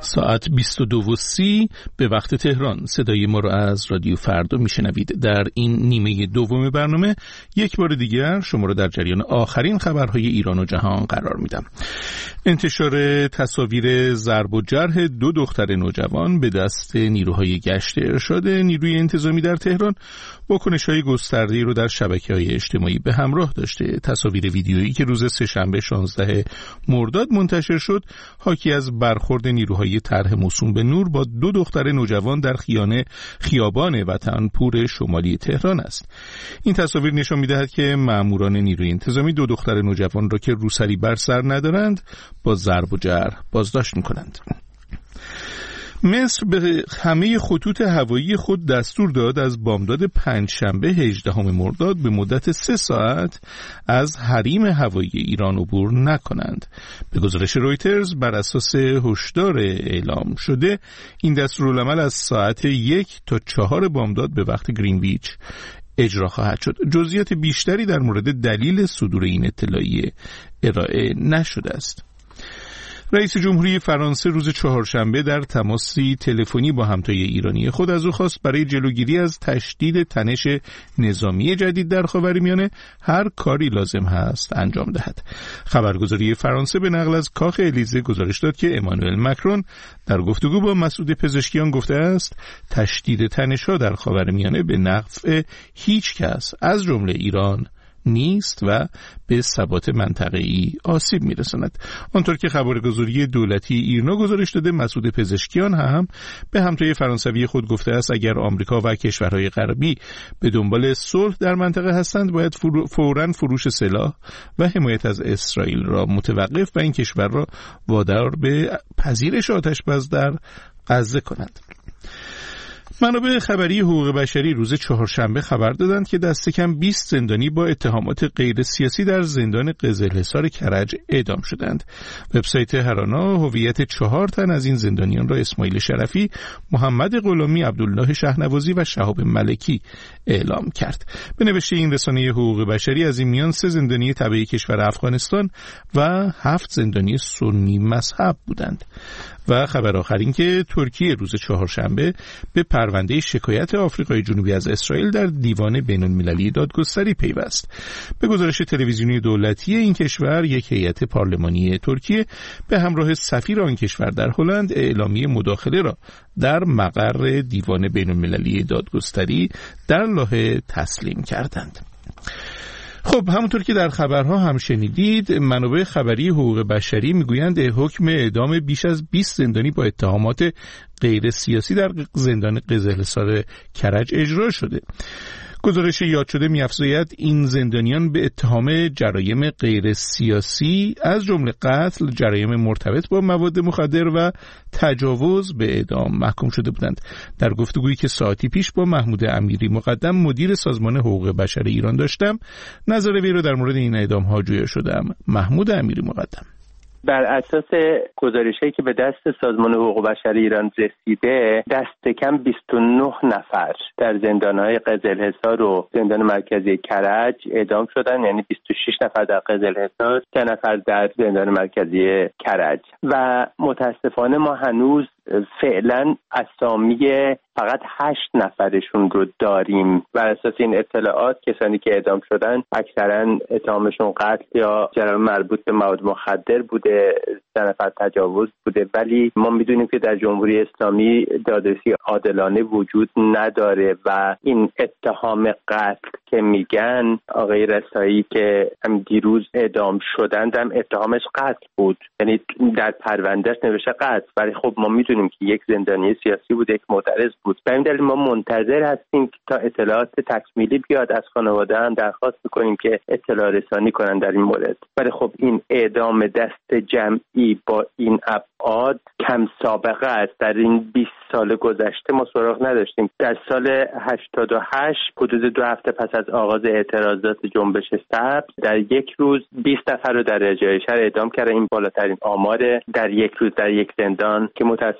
Speaker 1: ساعت بیست و دو و سی به وقت تهران صدای ما را از رادیو فردا میشنوید. در این نیمه دوم برنامه یک بار دیگر شما را در جریان آخرین خبرهای ایران و جهان قرار میدم. انتشار تصاویر ضرب و جرح دو دختر نوجوان به دست نیروهای گشت ارشاد نیروی انتظامی در تهران واکنش‌های گسترده‌ای رو در شبکه‌های اجتماعی به همراه داشته. تصاویر ویدیویی که روز سه‌شنبه شانزدهم مرداد منتشر شد حاکی از برخورد نیروهای طرح موسوم به نور با دو دختر نوجوان در خیانه خیابان وطنپور شمالی تهران است. این تصاویر نشان می‌دهد که ماموران نیروی انتظامی دو دختر نوجوان را که روسری بر سر ندارند با ضرب و جرح بازداشت می‌کنند. مصر به همه خطوط هوایی خود دستور داد از بامداد پنجشنبه هجدهم مرداد به مدت سه ساعت از حریم هوایی ایران عبور نکنند. به گزارش رویترز بر اساس هشدار اعلام شده این دستورالعمل از ساعت یک تا چهار بامداد به وقت گرینویچ اجرا خواهد شد. جزئیات بیشتری در مورد دلیل صدور این اطلاعیه ارائه نشده است. رئیس جمهوری فرانسه روز چهارشنبه در تماسی تلفنی با همتای ایرانی خود از او خواست برای جلوگیری از تشدید تنش نظامی جدید در خاورمیانه هر کاری لازم هست انجام دهد. خبرگزاری فرانسه به نقل از کاخ الیزه گزارش داد که امانوئل مکرون در گفتگو با مسعود پزشکیان گفته است تشدید تنش‌ها در خاورمیانه به نفع هیچ کس از جمله ایران نیست و به ثبات منطقه‌ای آسیب می‌رساند. آنطور که خبرگزاری دولتی ایرنا گزارش داده مسعود پزشکیان هم به همتای فرانسوی خود گفته است اگر آمریکا و کشورهای غربی به دنبال صلح در منطقه هستند باید فوراً فروش سلاح و حمایت از اسرائیل را متوقف و این کشور را وادار به پذیرش آتش‌بس در غزه کنند. منابع خبری حقوق بشری روز چهارشنبه خبر دادند که دست کم بیست زندانی با اتهامات غیر سیاسی در زندان قزلحصار کرج اعدام شدند. وبسایت هرانا هویت چهار تن از این زندانیان را اسماعیل شرفی، محمد غلامی، عبدالله شهنوازی و شهاب ملکی اعلام کرد. به نوشته این رسانه حقوق بشری از این میان سه زندانی تبع کشور افغانستان و هفت زندانی سنی مذهب بودند. و خبر آخر این که ترکیه روز چهارشنبه به پرونده شکایت آفریقای جنوبی از اسرائیل در دیوان بین‌المللی دادگستری پیوست. به گزارش تلویزیونی دولتی این کشور یک هیئت پارلمانی ترکیه به همراه سفیر آن کشور در هلند اعلامیه مداخله را در مقر دیوان بین‌المللی دادگستری در لاهه تسلیم کردند. خب همونطور که در خبرها هم شنیدید منابع خبری حقوق بشری میگویند حکم اعدام بیش از بیست زندانی با اتهامات غیر سیاسی در زندان قزلحصار کرج اجرا شده. گزارش یاد شده می‌افزاید این زندانیان به اتهام جرایم غیر سیاسی از جمله قتل، جرایم مرتبط با مواد مخدر و تجاوز به اعدام محکوم شده بودند. در گفتگویی که ساعتی پیش با محمود امیری مقدم مدیر سازمان حقوق بشر ایران داشتم، نظر وی را در مورد این اعدام‌ها جویا شدم. محمود امیری مقدم:
Speaker 15: بر اساس گزارش‌هایی که به دست سازمان حقوق بشر ایران رسیده دست کم بیست و نه نفر در زندان‌های قزلحصار و زندان مرکزی کرج اعدام شدن، یعنی بیست و شش نفر در قزلحصار، سه نفر در زندان مرکزی کرج. و متاسفانه ما هنوز فعلا اسامی فقط هشت نفرشون رو داریم. بر اساس این اطلاعات کسانی که اعدام شدن اکثرا اتهامشون قتل یا جرایم مربوط به مواد مخدر بوده، سه نفر تجاوز بوده. ولی ما میدونیم که در جمهوری اسلامی دادرسی عادلانه وجود نداره و این اتهام قتل که میگن آقای رسایی که هم دیروز اعدام شدند هم اتهامش قتل بود، یعنی در پروندهش نوشته قتل، ولی خب ما میدونیم که یک زندانی سیاسی بود، یک معترض بود. به این دلیل ما منتظر هستیم که تا اطلاعات تکمیلی بیاد از خانواده هم درخواست میکنیم که اطلاع رسانی کنن در این مورد. ولی خب این اعدام دست جمعی با این ابعاد کم سابقه است. در این بیست سال گذشته ما سراغ نداشتیم. در سال هشتاد و هشت حدود دو هفته پس از آغاز اعتراضات جنبش سبز در یک روز بیست نفر رو در رجای شهر اعدام کردن. این بالاترین آمار در یک روز در یک زندان که متأسفانه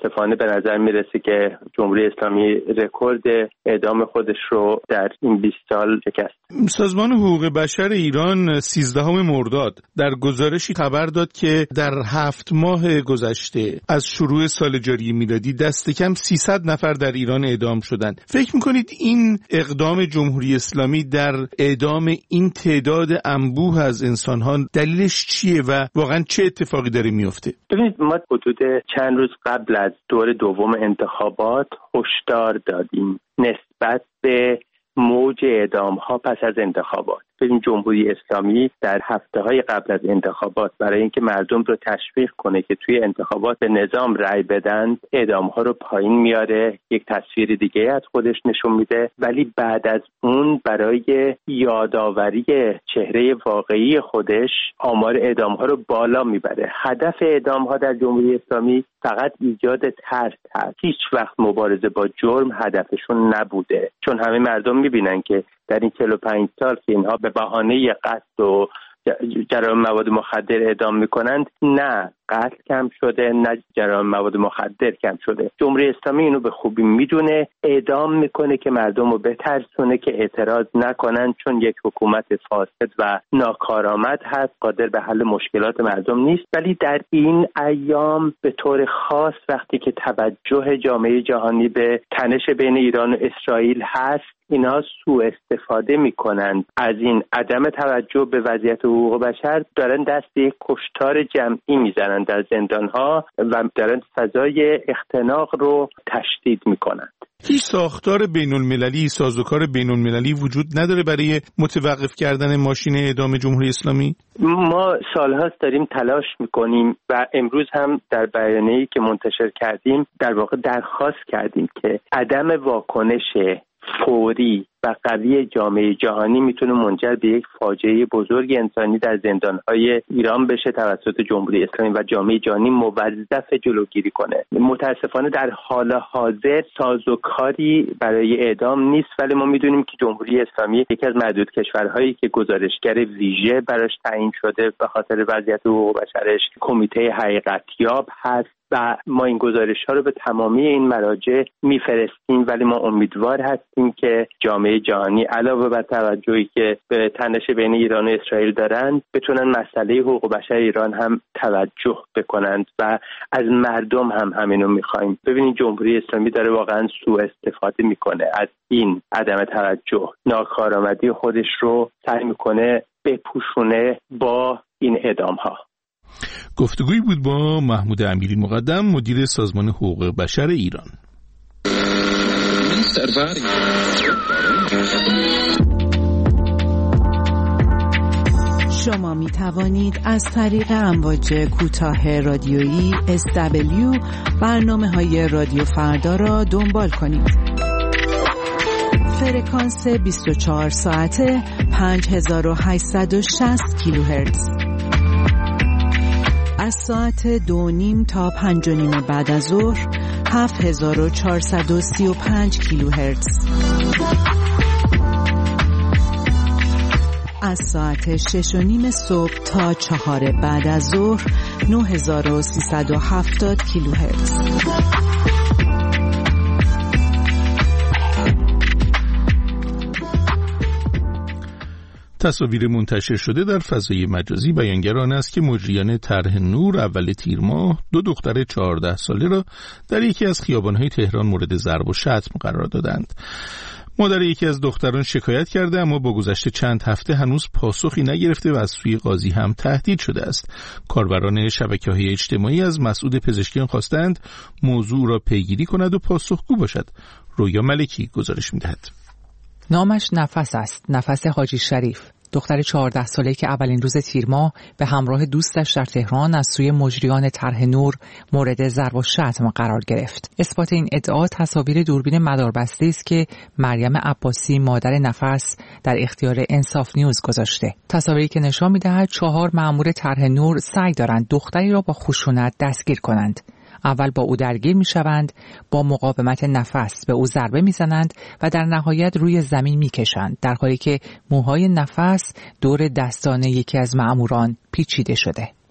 Speaker 15: متاسفانه به نظر میرسه که جمهوری اسلامی رکورد اعدام خودش رو در این بیست سال شکست.
Speaker 1: سازمان حقوق بشر ایران سیزدهم مرداد در گزارشی خبر داد که در هفت ماه گذشته از شروع سال جاری میلادی دست کم سیصد نفر در ایران اعدام شدند. فکر میکنید این اقدام جمهوری اسلامی در اعدام این تعداد انبوه از انسان‌ها دلیلش چیه و واقعا چه اتفاقی داره میفته؟
Speaker 15: ببینید ما حدود چند روز قبل از دور دوم انتخابات هشدار دادیم نسبت به موج اعدام‌ها پس از انتخابات. ببین جمهوری اسلامی در هفته‌های قبل از انتخابات برای اینکه مردم رو تشویق کنه که توی انتخابات به نظام رأی بدن، اعدام‌ها رو پایین میاره، یک تصویر دیگه از خودش نشون میده، ولی بعد از اون برای یادآوری چهره واقعی خودش آمار اعدام‌ها رو بالا میبره. هدف اعدام‌ها در جمهوری اسلامی فقط ایجاد ترس هست. هیچ وقت مبارزه با جرم هدفشون نبوده، چون همه مردم میبینن که در این چهل و پنج سال که اینها به بهانه قتل و جرایم مواد مخدر اعدام میکنند، نه قتل کم شده نه جرایم مواد مخدر کم شده. جمهوری اسلامی اینو به خوبی میدونه، اعدام میکنه که مردم رو بترسونه که اعتراض نکنن، چون یک حکومت فاسد و ناکارآمد هست، قادر به حل مشکلات مردم نیست. ولی در این ایام به طور خاص وقتی که توجه جامعه جهانی به تنش بین ایران و اسرائیل هست، اینا سوء استفاده میکنند از این عدم توجه به وضعیت حقوق بشر، دارن دست یک کشتار جمعی میزنن در زندانها و دارن فضای اختناق رو تشدید میکنند.
Speaker 1: هیچ ساختار بین المللی، سازوکار بین المللی وجود نداره برای متوقف کردن ماشین اعدام جمهوری اسلامی؟
Speaker 15: ما سالهاست داریم تلاش میکنیم و امروز هم در بیانیه‌ای که منتشر کردیم در واقع درخواست کردیم که عدم واکنش فوری و قوی جامعه جهانی میتونه منجر به یک فاجعه بزرگ انسانی در زندانهای ایران بشه توسط جمهوری اسلامی و جامعه جهانی موظف جلوگیری کنه. متاسفانه در حال حاضر سازوکاری برای اعدام نیست، ولی ما میدونیم که جمهوری اسلامی یکی از معدود کشورهایی که گزارشگر ویژه براش تعیین شده به خاطر وضعیت حقوق بشرش کمیته حقیقتیاب هست و ما این گزارش ها رو به تمامی این مراجع میفرستیم، ولی ما امیدوار هستیم که جامعه جهانی علاوه بر توجهی که به تنش بین ایران و اسرائیل دارند بتونن مسئله حقوق بشر ایران هم توجه بکنند و از مردم هم همینو میخوایم. ببینید جمهوری اسلامی داره واقعا سوء استفاده میکنه از این عدم توجه، ناکارآمدی خودش رو سعی میکنه بپوشونه با این اعدام ها.
Speaker 1: گفتگویی بود با محمود امیری مقدم، مدیر سازمان حقوق بشر ایران.
Speaker 18: شما می توانید از طریق امواج کوتاه رادیویی اس دبلیو برنامه های رادیو فردا را دنبال کنید. فرکانس بیست و چهار ساعته پنج هزار و هشتصد و شصت کیلوهرتز. از ساعت دو نیم تا پنج و نیم بعد از ظهر هفت هزار و چهارصد و سی و پنج کیلوهرتز. از ساعت شش و نیم صبح تا چهار بعد از ظهر نه هزار و سیصد و هفتاد کیلوهرتز.
Speaker 1: تصاویر منتشر شده در فضای مجازی بیانگر است که مجریان طرح نور اول تیر ماه دو دختر چهارده ساله را در یکی از خیابان‌های تهران مورد ضرب و شتم قرار دادند. مادر یکی از دختران شکایت کرده اما با گذشت چند هفته هنوز پاسخی نگرفته و از سوی قاضی هم تهدید شده است. کاربران شبکه‌های اجتماعی از مسعود پزشکیان خواستند موضوع را پیگیری کند و پاسخگو باشد. رویا ملکی گزارش می‌دهد.
Speaker 19: نامش نفس است، نفس حاجی شریف، دختر چهارده ساله‌ای که اولین روز تیر ماه به همراه دوستش در تهران از سوی مجریان طرح نور مورد ضرب و شتم قرار گرفت. اثبات این ادعا تصاویر دوربین مداربسته است که مریم عباسی مادر نفس در اختیار انصاف نیوز گذاشته. تصاویری که نشان می‌دهد چهار مأمور طرح نور سعی دارند دختری را با خشونت دستگیر کنند. اول با او درگیر می شوند، با مقاومت نفس به او ضربه می زنند و در نهایت روی زمین می کشند، در حالی که موهای نفس دور دستان یکی از مأموران پیچیده شده.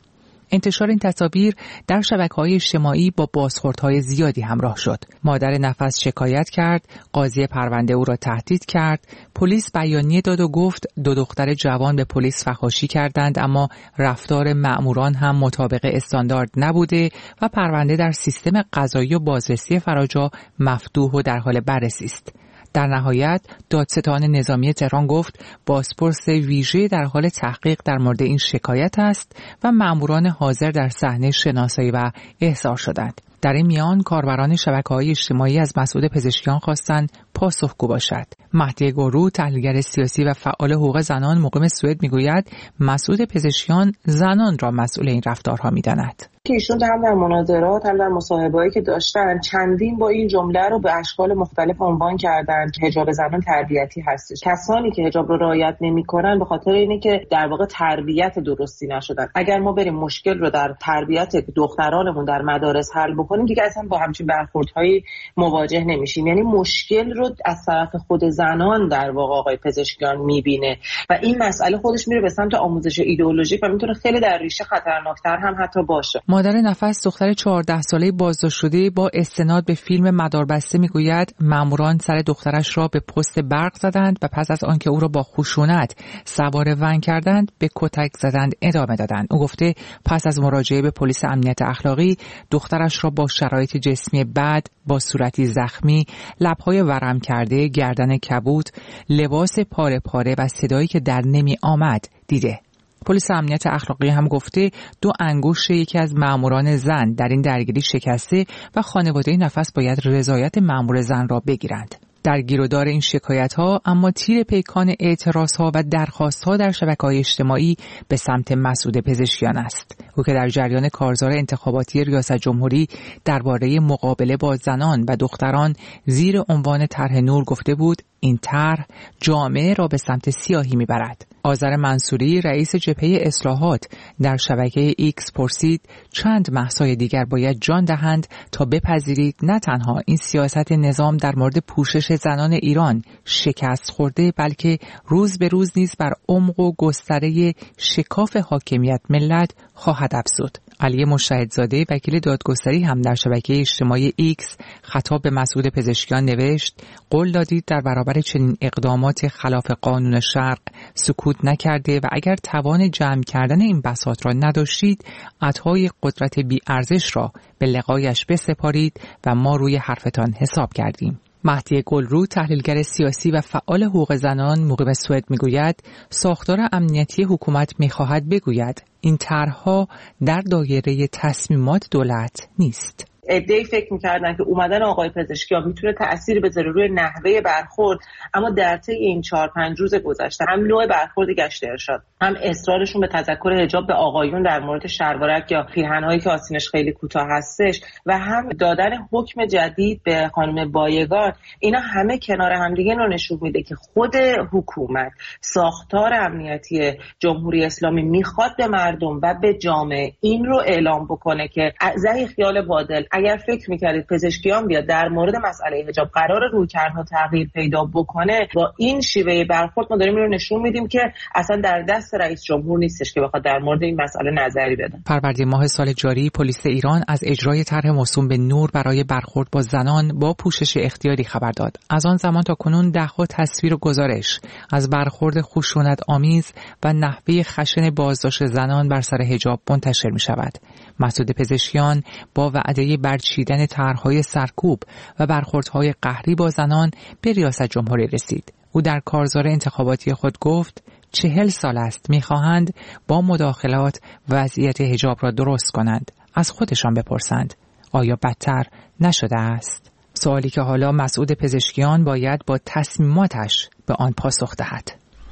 Speaker 19: انتشار این تصاویر در شبکه‌های اجتماعی با بازخوردهای زیادی همراه شد. مادر نفس شکایت کرد، قاضی پرونده او را تهدید کرد، پلیس بیانیه داد و گفت دو دختر جوان به پلیس فحاشی کردند، اما رفتار مأموران هم مطابق استاندارد نبوده و پرونده در سیستم قضایی و بازرسی فراجا مفتوح و در حال بررسی است. در نهایت دادستان نظامی تهران گفت بازپرس ویژه در حال تحقیق در مورد این شکایت است و مأموران حاضر در صحنه شناسایی و احضار شدند. در این میان کاربران شبکه‌های اجتماعی از مسعود پزشکیان خواستند پاسخگو باشد. مهدی گلرو تحلیلگر سیاسی و فعال حقوق زنان مقیم سوئد میگوید مسعود پزشکیان زنان را مسئول این رفتارها می‌داند.
Speaker 20: که ایشون هم در مناظرات هم در مصاحبه‌ای که داشتن چندین با این جمله رو به اشکال مختلف عنوان کردن که حجاب زنان تربیتی هستش. کسانی که حجاب رو رعایت نمی‌کنن به خاطر اینه که در واقع تربیت درستی نشدن. اگر ما بریم مشکل رو در تربیت دخترانمون در مدارس حل بکنیم دیگه اصلا با همچین برخوردهایی مواجه نمیشیم. یعنی مشکل رو از طرف خود زنان در واقع آقای پزشکیان می‌بینه و این مسئله خودش میره به سمت آموزش ایدئولوژیک و میتونه خیلی در ریشه خطرناک‌تر هم حتی باشه.
Speaker 19: مادر نفس دختر چهارده ساله بازداشت شده با استناد به فیلم مداربسته میگوید ماموران سر دخترش را به پست برق زدند و پس از آنکه او را با خشونت سوار ون کردند به کتک زدند ادامه دادند. او گفته پس از مراجعه به پلیس امنیت اخلاقی دخترش را با شرایط جسمی بد، با صورتی زخمی، لب‌های ورم کرده، گردن کبود، لباس پاره پاره و صدایی که در نمی آمد دیده. پلیس امنیت اخلاقی هم گفته دو انگشت یکی از ماموران زن در این درگیری شکسته و خانواده نفس باید رضایت مامور زن را بگیرند. در گیرودار این شکایت‌ها اما تیر پیکان اعتراض‌ها و درخواست‌ها در شبکه‌های اجتماعی به سمت مسعود پزشکیان است. او که در جریان کارزار انتخاباتی ریاست جمهوری درباره مقابله با زنان و دختران زیر عنوان طرح نور گفته بود این طرح جامعه را به سمت سیاهی می‌برد. آذر منصوری رئیس جبهه اصلاحات در شبکه ایکس پرسید چند مهسای دیگر باید جان دهند تا بپذیرید نه تنها این سیاست نظام در مورد پوشش زنان ایران شکست خورده بلکه روز به روز نیز بر عمق و گستره شکاف حاکمیت ملت خواهد افزود. علی مشهدزاده وکیل دادگستری هم در شبکه اجتماعی ایکس خطاب به مسعود پزشکیان نوشت قول دادید در برابر چنین اقدامات خلاف قانون شرق سکوت نکرده و اگر توان جمع کردن این بساط را نداشتید عطای قدرت بی ارزش را به لقایش بسپارید و ما روی حرفتان حساب کردیم. مهدی گلرو تحلیلگر سیاسی و فعال حقوق زنان مقیم سوئد میگوید ساختار امنیتی حکومت میخواهد بگوید این طرح‌ها در دایره تصمیمات دولت نیست.
Speaker 20: عده‌ای فکر می‌کردن که اومدن آقای پزشکیان میتونه تأثیر بذاره روی نحوه برخورد، اما در طی این چهار پنج روز گذشته هم نوع برخورد گشت ارشاد، هم اصرارشون به تذکر حجاب به آقایون در مورد شلوارک یا پیرهن‌هایی که آستینش خیلی کوتاه هستش و هم دادن حکم جدید به خانم بایگان، اینا همه کنار هم دیگه رو نشون میده که خود حکومت ساختار امنیتی جمهوری اسلامی میخواد به مردم و به جامعه این رو اعلام بکنه که زهی خیال بادل اگر فکر میکردید پزشکیان بیاد در مورد مسئله حجاب قرار رویکردها تغییر پیدا بکنه، با این شیوه برخورد ما داریم رو نشون میدیم که اصلا در دست رئیس جمهور نیستش که بخواد در مورد این مسئله نظری بده.
Speaker 19: فروردین ماه سال جاری پلیس ایران از اجرای طرح موسوم به نور برای برخورد با زنان با پوشش اختیاری خبر داد. از آن زمان تا کنون ده‌ها تصویر و گزارش از برخورد خشونت آمیز و نحوه خشن بازداشت زنان بر سر حجاب منتشر می شود. مسعود پزشکیان با وعده برچیدن طرح‌های سرکوب و برخوردهای قهری با زنان به ریاست جمهوری رسید. او در کارزار انتخاباتی خود گفت چهل سال است می‌خواهند با مداخلات وضعیت حجاب را درست کنند. از خودشان بپرسند آیا بدتر نشده است؟ سوالی که حالا مسعود پزشکیان باید با تصمیماتش به آن پاسخ دهد.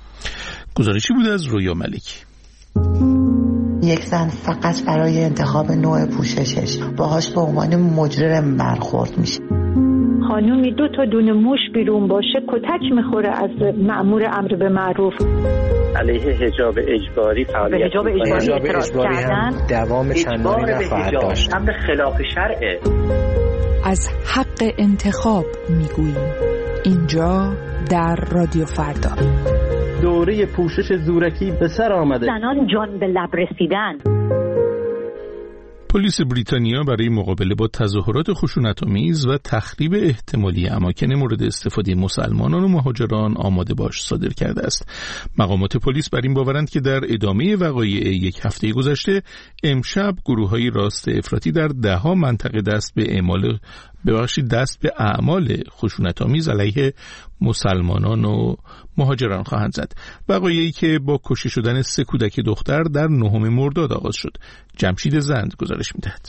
Speaker 1: گزارشی بود از رویا ملک.
Speaker 21: یک زن فقط برای انتخاب نوع پوششش باهاش به عنوان مجرم برخورد میشه.
Speaker 22: خانومی دو تا دونه موش بیرون باشه کتک میخوره از مأمور امر به معروف.
Speaker 15: علیه حجاب اجباری فعالیت
Speaker 22: حجاب اجباری اعتراض کردن،
Speaker 21: دوام چندانی نخواهد داشت.
Speaker 15: امر خلاف شرعه.
Speaker 4: از حق انتخاب میگوییم اینجا در رادیو فردا.
Speaker 23: دوره پوشش زورکی به سر آمده.
Speaker 22: زنان جان به لب رسیدن.
Speaker 1: پلیس بریتانیا برای مقابله با تظاهرات خشونت‌آمیز و تخریب احتمالی اماکن مورد استفاده مسلمانان و مهاجران آماده باش صادر کرده است. مقامات پلیس بر این باورند که در ادامه وقایع یک هفته گذشته امشب گروه‌های راست افراطی در ده‌ها منطقه دست به اعمال ببخشید دست به اعمال خشونت‌آمیز علیه مسلمانان و مهاجران خواهند زد. وقایعی که با کشته شدن سه کودک دختر در نهم مرداد آغاز شد. جمشید زند گزارش می‌دهد.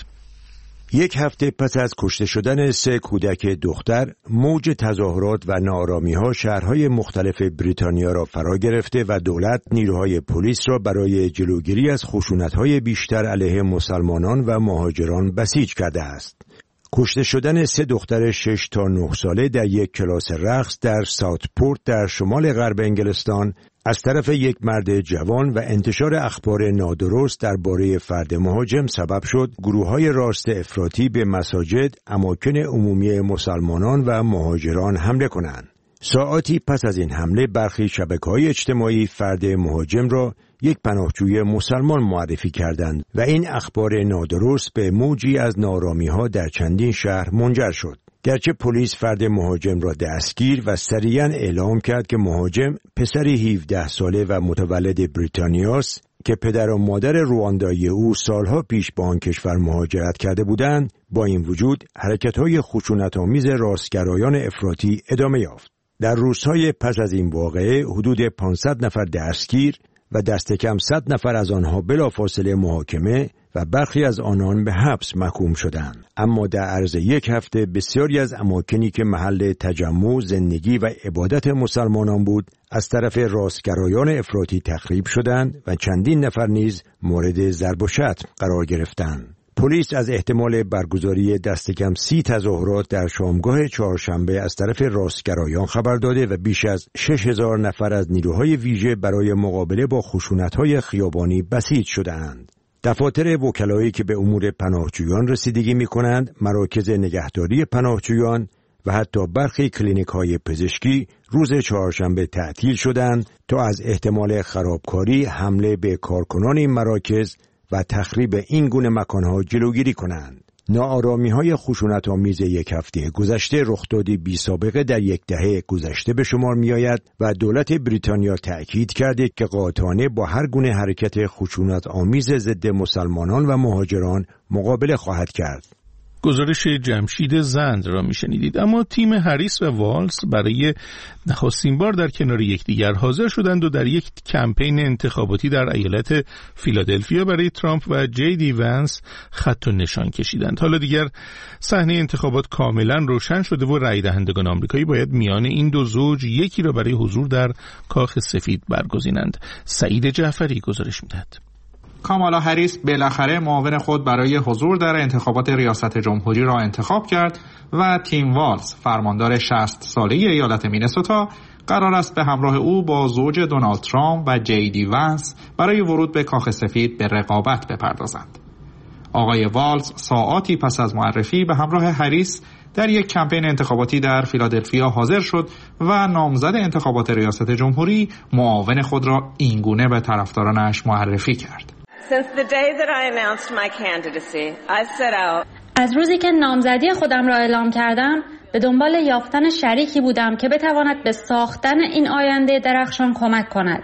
Speaker 2: یک هفته پس از کشته شدن سه کودک دختر، موج تظاهرات و ناآرامی‌ها شهرهای مختلف بریتانیا را فرا گرفته و دولت نیروهای پلیس را برای جلوگیری از خشونت‌های بیشتر علیه مسلمانان و مهاجران بسیج کرده است. کشته شدن سه دختر شش تا نه ساله در یک کلاس رقص در ساوتپورت در شمال غرب انگلستان از طرف یک مرد جوان و انتشار اخبار نادرست درباره فرد مهاجم سبب شد گروه‌های راست افراطی به مساجد، اماکن عمومی مسلمانان و مهاجران حمله کنند. ساعاتی پس از این حمله برخی شبکه‌های اجتماعی فرد مهاجم را یک پناهجوی مسلمان معرفی کردند و این اخبار نادرست به موجی از ناآرامی‌ها در چندین شهر منجر شد. گرچه پلیس فرد مهاجم را دستگیر و سریعاً اعلام کرد که مهاجم پسری هفده ساله و متولد بریتانیاست که پدر و مادر رواندایی او سالها پیش به آن کشور مهاجرت کرده بودند، با این وجود حرکت‌های خشونت‌آمیز راستگرایان افراطی ادامه یافت. در روزهای پس از این واقعه حدود پانصد نفر دستگیر و دست کم صد نفر از آنها بلافاصله محاکمه و برخی از آنان به حبس محکوم شدند. اما در عرض یک هفته بسیاری از اماکنی که محل تجمع، زندگی و عبادت مسلمانان بود از طرف راستگرایان افراطی تخریب شدند و چندین نفر نیز مورد ضرب و شتم قرار گرفتند. پلیس از احتمال برگزاری دست کم سی تظاهرات در شامگاه چهارشنبه از طرف راستگرایان خبر داده و بیش از شش هزار نفر از نیروهای ویژه برای مقابله با خشونت‌های خیابانی بسیج شده‌اند. دفاتر وکلایی که به امور پناهجویان رسیدگی می‌کنند، مراکز نگهداری پناهجویان و حتی برخی کلینیک‌های پزشکی روز چهارشنبه تعطیل شدند تا از احتمال خرابکاری، حمله به کارکنان این مراکز و تخریب این گونه مکانها جلوگیری کنند. ناآرامی‌های خشونت‌آمیز یک هفته گذشته رخدادی بی سابقه در یک دهه گذشته به شمار می‌آید و دولت بریتانیا تأکید کرده که قاطعانه با هر گونه حرکت خشونت‌آمیز ضد مسلمانان و مهاجران مقابله خواهد کرد.
Speaker 1: گزارش جمشید زند را میشنیدید. اما تیم هریس و والز برای نخستین بار در کنار یکدیگر حاضر شدند و در یک کمپین انتخاباتی در ایالت فیلادلفیا برای ترامپ و جی دی ونس خط و نشان کشیدند. حالا دیگر صحنه انتخابات کاملا روشن شده و رای دهندگان آمریکایی باید میان این دو زوج یکی را برای حضور در کاخ سفید برگزینند. سعید جعفری گزارش میدهد.
Speaker 5: کامالا هریس بالاخره معاون خود برای حضور در انتخابات ریاست جمهوری را انتخاب کرد و تیم والز فرماندار شصت ساله ایالت مینسوتا قرار است به همراه او با زوج دونالد ترامپ و جی دی ونس برای ورود به کاخ سفید به رقابت بپردازند. آقای والز ساعاتی پس از معرفی به همراه هریس در یک کمپین انتخاباتی در فیلادلفیا حاضر شد و نامزد انتخابات ریاست جمهوری معاون خود را اینگونه به طرفدارانش معرفی کرد.
Speaker 23: Since the day that I announced my candidacy, I set out.
Speaker 24: از روزی که نامزدی خودم را اعلام کردم، به دنبال یافتن شریکی بودم که بتواند به ساختن این آینده درخشان کمک کند.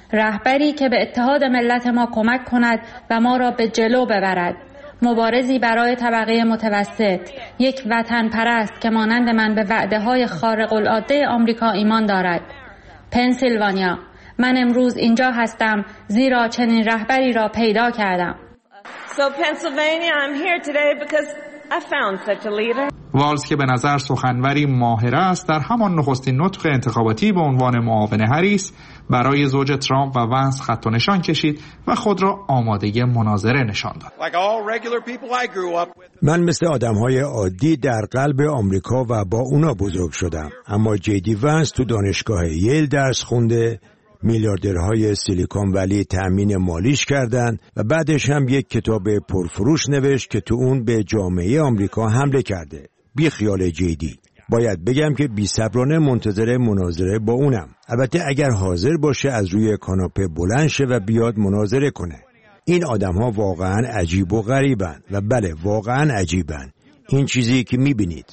Speaker 24: رهبری که به اتحاد ملت ما کمک کند و ما را به جلو ببرد. مبارزی برای طبقه متوسط، یک وطن پرست که مانند من به وعده‌های خارق العاده آمریکا ایمان دارد. پنسیلوانیا، من امروز اینجا هستم زیرا چنین رهبری را پیدا کردم.
Speaker 23: So Pennsylvania, I'm here today because I found such a leader.
Speaker 5: والز که به نظر سخنوری ماهر است در همان نخستین نطق انتخاباتی به عنوان معاون هریس برای زوج ترامپ و ونس خط و نشان کشید و خود را آماده مناظره نشان داد.
Speaker 2: من مثل آدم‌های عادی در قلب آمریکا و با اونا بزرگ شدم، اما جی دی ونس تو دانشگاه ییل درس خونده، میلیاردرهای سیلیکون ولی تأمین مالیش کردن و بعدش هم یک کتاب پرفروش نوشت که تو اون به جامعه آمریکا حمله کرده. بی خیال جیدی. باید بگم که بی صبرانه منتظر مناظره با اونم. البته اگر حاضر باشه از روی کاناپه بلند شه و بیاد مناظره کنه. این آدم ها واقعا عجیب و غریبن و بله واقعا عجیبن. این چیزی که میبینید.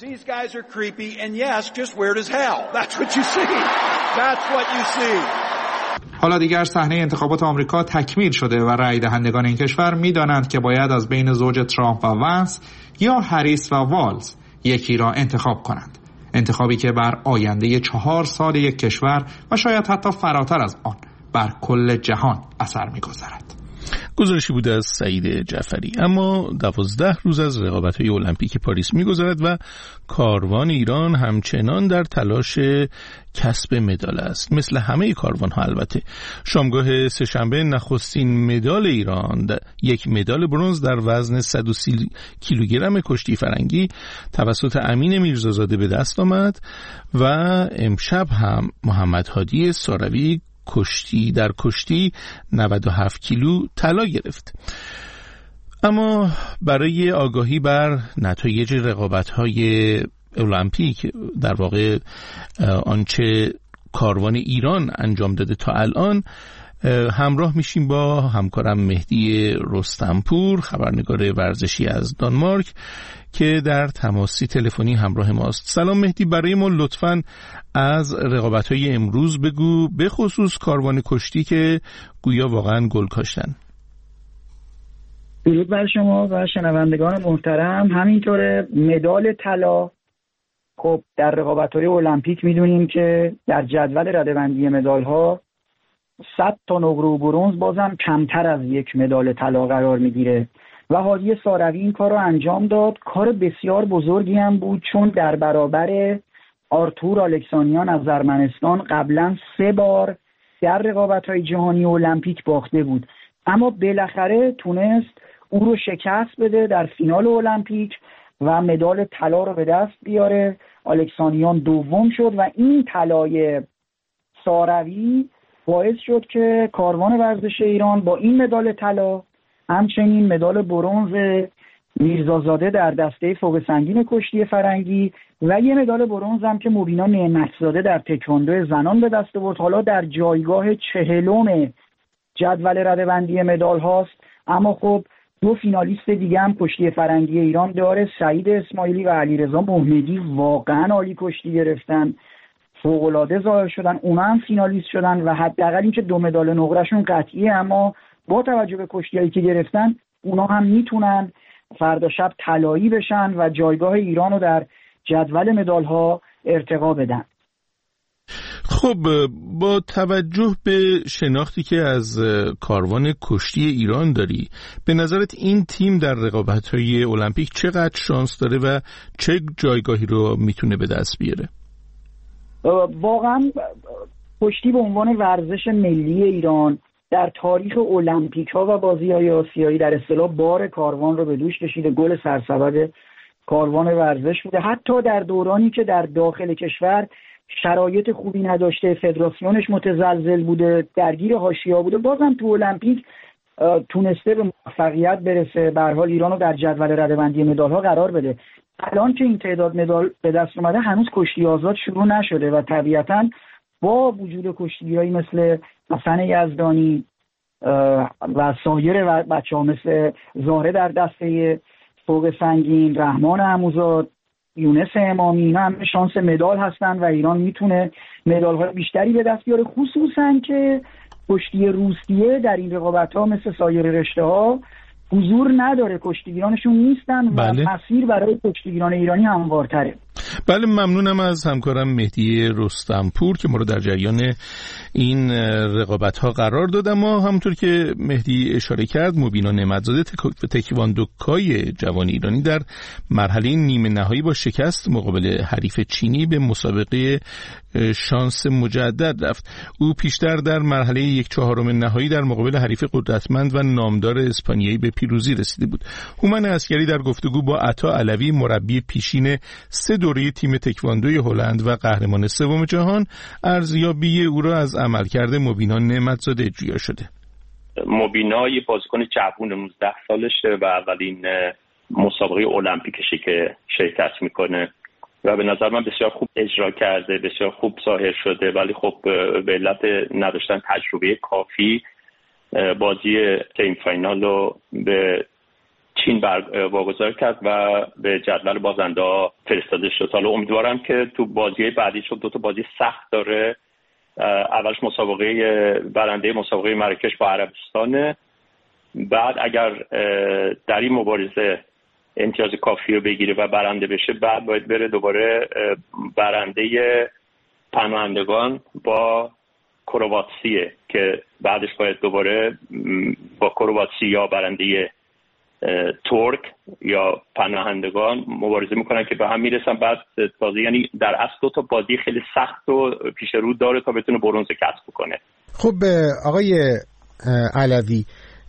Speaker 5: حالا دیگر صحنه انتخابات آمریکا تکمیل شده و رای دهندگان این کشور میدانند که باید از بین زوج ترامپ و ونس یا هریس و والز یکی را انتخاب کنند. انتخابی که بر آینده چهار سال یک کشور و شاید حتی فراتر از آن بر کل جهان اثر می‌گذارد.
Speaker 1: گزارشی بوده از سعید جعفری. اما دوازده روز از رقابت‌های المپیک پاریس می‌گذرد و کاروان ایران همچنان در تلاش کسب مدال است. مثل همه کاروان‌ها البته. شامگاه سه‌شنبه نخستین مدال ایران، یک مدال برنز در وزن صد و سی کیلوگرم کشتی فرنگی توسط امین میرزازاده به دست آمد و امشب هم محمد هادی ساروی کشتی در کشتی نود و هفت کیلو طلا گرفت. اما برای آگاهی بر نتایج رقابت‌های المپیک، در واقع آنچه کاروان ایران انجام داده تا الان، همراه میشیم با همکارم مهدی رستمپور، خبرنگار ورزشی از دانمارک که در تماسی تلفنی همراه ماست. سلام مهدی، برای ما لطفاً از رقابت‌های امروز بگو، به خصوص کاروان کشتی که گویا واقعاً گل کاشتن.
Speaker 6: درود بر شما و شنوندگان محترم. همینطوره مدال طلا، خب در رقابت‌های المپیک میدونیم که در جدول رده‌بندی مدال‌ها صد تا نقره و برنز بازم کمتر از یک مدال طلا قرار میگیره و هادی ساروی این کار رو انجام داد. کار بسیار بزرگی هم بود، چون در برابر آرتور الکسانیان از ارمنستان قبلا سه بار در رقابت‌های جهانی المپیک باخته بود، اما بالاخره تونست او رو شکست بده در فینال المپیک و مدال طلا رو به دست بیاره. الکسانیان دوم شد و این طلای ساروی باعث شد که کاروان ورزش ایران با این مدال طلا، همچنین مدال برنز میرزازاده در دسته فوق سنگین کشتی فرنگی و یه مدال برنز هم که مبینا نعمتزاده در تکواندو زنان به دست آورد، حالا در جایگاه چهلم جدول رده‌بندی مدال هاست. اما خب دو فینالیست دیگه هم کشتی فرنگی ایران داره، سعید اسماعیلی و علیرضا محمدی، واقعا عالی کشتی گرفتن، فوق‌العاده ظاهر شدن، اونا هم فینالیست شدن و حداقل اینکه دو مدال نقرهشون قطعیه، اما با توجه به کشتیایی که گرفتن اونا هم میتونن فردا شب طلایی بشن و جایگاه ایران رو در جدول مدال ها ارتقا بدن.
Speaker 1: خب با توجه به شناختی که از کاروان کشتی ایران داری، به نظرت این تیم در رقابت‌های المپیک چقدر شانس داره و چه جایگاهی رو میتونه به دست بیاره؟
Speaker 6: واقعا کشتی به عنوان ورزش ملی ایران در تاریخ المپیک ها و بازی های آسیایی در اصطلاح بار کاروان رو به دوش کشیده، گل سرسبد کاروان ورزش بوده. حتی در دورانی که در داخل کشور شرایط خوبی نداشته، فدراسیونش متزلزل بوده، درگیر حاشیه‌ها بوده، بازم تو المپیک تونسته به موفقیت برسه، به هر حال ایران رو در جدول رده‌بندی مدال ها قرار بده. الان که این تعداد مدال به دست اومده هنوز کشتی آزاد شروع نشده و طبیعتاً با وجود کشتیگیرایی مثل حسن یزدانی و سایر بچه‌ها مثل زهره در دسته فوق سنگین، رحمان عموزاد، یونس امامی، اینا هم شانس مدال هستن و ایران میتونه مدال‌های بیشتری به دست بیاره، خصوصاً که کشتی روسیه در این رقابت‌ها مثل سایر رشته‌ها حضور نداره، کشتیگیرانشون نیستن و بله. مسیر برای کشتیگیران ایرانی هموارتره.
Speaker 1: بله، ممنونم از همکارم مهدی رستمپور که ما رو در جریان این رقابت‌ها قرار داد. اما همونطور که مهدی اشاره کرد، مبینا نعمتزاده تکواندوکای جوان ایرانی در مرحله نیمه نهایی با شکست مقابل حریف چینی به مسابقه شانس مجدد رفت. او پیشتر در مرحله یک چهارم نهایی در مقابل حریف قدرتمند و نامدار اسپانیایی به پیروزی رسیده بود. هومن عسگری در گفتگو با عطا علوی، مربی پیشین سه دوره تیم تکواندوی هلند و قهرمان سوم جهان، ارزیابی او را از عملکرد مبینا نعمتزاده اجرا شده.
Speaker 7: مبینا یه بازیکن جوون نوزده سالشه و اولین مسابقه المپیکشه که شرکت میکنه و به نظر من بسیار خوب اجرا کرده، بسیار خوب ظاهر شده، ولی خب به علت نداشتن تجربه کافی بازی سیم فاینال رو به چین واگذار کرد و به جدول بازنده ها فرستاده شد. حالا امیدوارم که تو بازی بعدی، چون دو تا بازی سخت داره، اولش مسابقه برنده مسابقه مراکش با عربستان، بعد اگر در این مبارزه امتیاز کافی رو بگیره و برنده بشه، بعد باید بره دوباره برنده پناهندگان با کرواتسیه که بعدش باید دوباره با کرواسی یا برنده ترک یا پناهندگان مبارزه میکنن که به هم میرسن. بعد تازه، یعنی در اصل دو تا بازی خیلی سخت و پیش رو داره تا بتونه برنز کسب کنه.
Speaker 12: خب آقای علوی،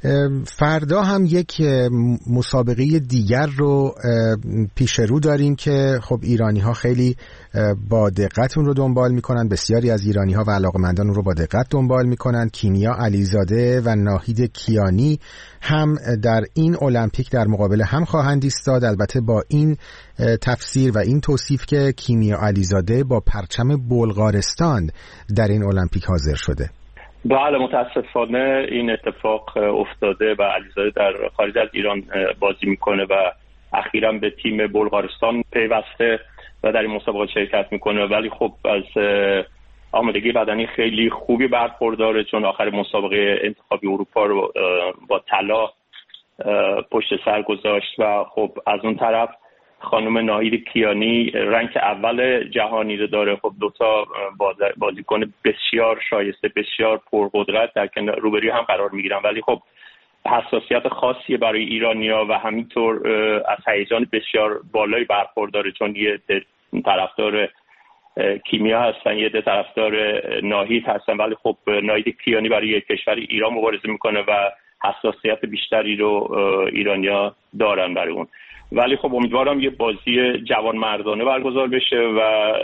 Speaker 12: فردا هم یک مسابقه دیگر رو پیش رو داریم که خب ایرانی ها خیلی با دقت اون رو دنبال میکنن، بسیاری از ایرانی ها و علاقمندان اون رو با دقت دنبال میکنن. کیمیا علیزاده و ناهید کیانی هم در این المپیک در مقابل هم خواهند ایستاد، البته با این تفسیر و این توصیف که کیمیا علیزاده با پرچم بلغارستان در این المپیک حاضر شده.
Speaker 7: بله، متاسفانه این اتفاق افتاده و علیزاده در خارج از ایران بازی میکنه و اخیراً به تیم بلغارستان پیوسته و در این مسابقات شرکت میکنه، ولی خب از آمادگی بدنی خیلی خوبی برخورداره، چون آخر مسابقه انتخابی اروپا رو با طلا پشت سر گذاشت و خب از اون طرف خانم ناهید کیانی رنک اول جهانی رو داره. خب دوتا بازیکن بسیار شایسته، بسیار پرقدرت در کنار روبروی هم قرار میگیرن، ولی خب حساسیت خاصی برای ایرانیا و همینطور از هیجان بسیار بالایی برخورداره، چون یه طرفدار کیمیا هستن، یه طرفدار ناهید هستن، ولی خب ناهید کیانی برای کشور ایران مبارزه میکنه و حساسیت بیشتری رو ایرانیا دارن برای اون. ولی خب امیدوارم یه بازی جوان مردانه برگزار بشه و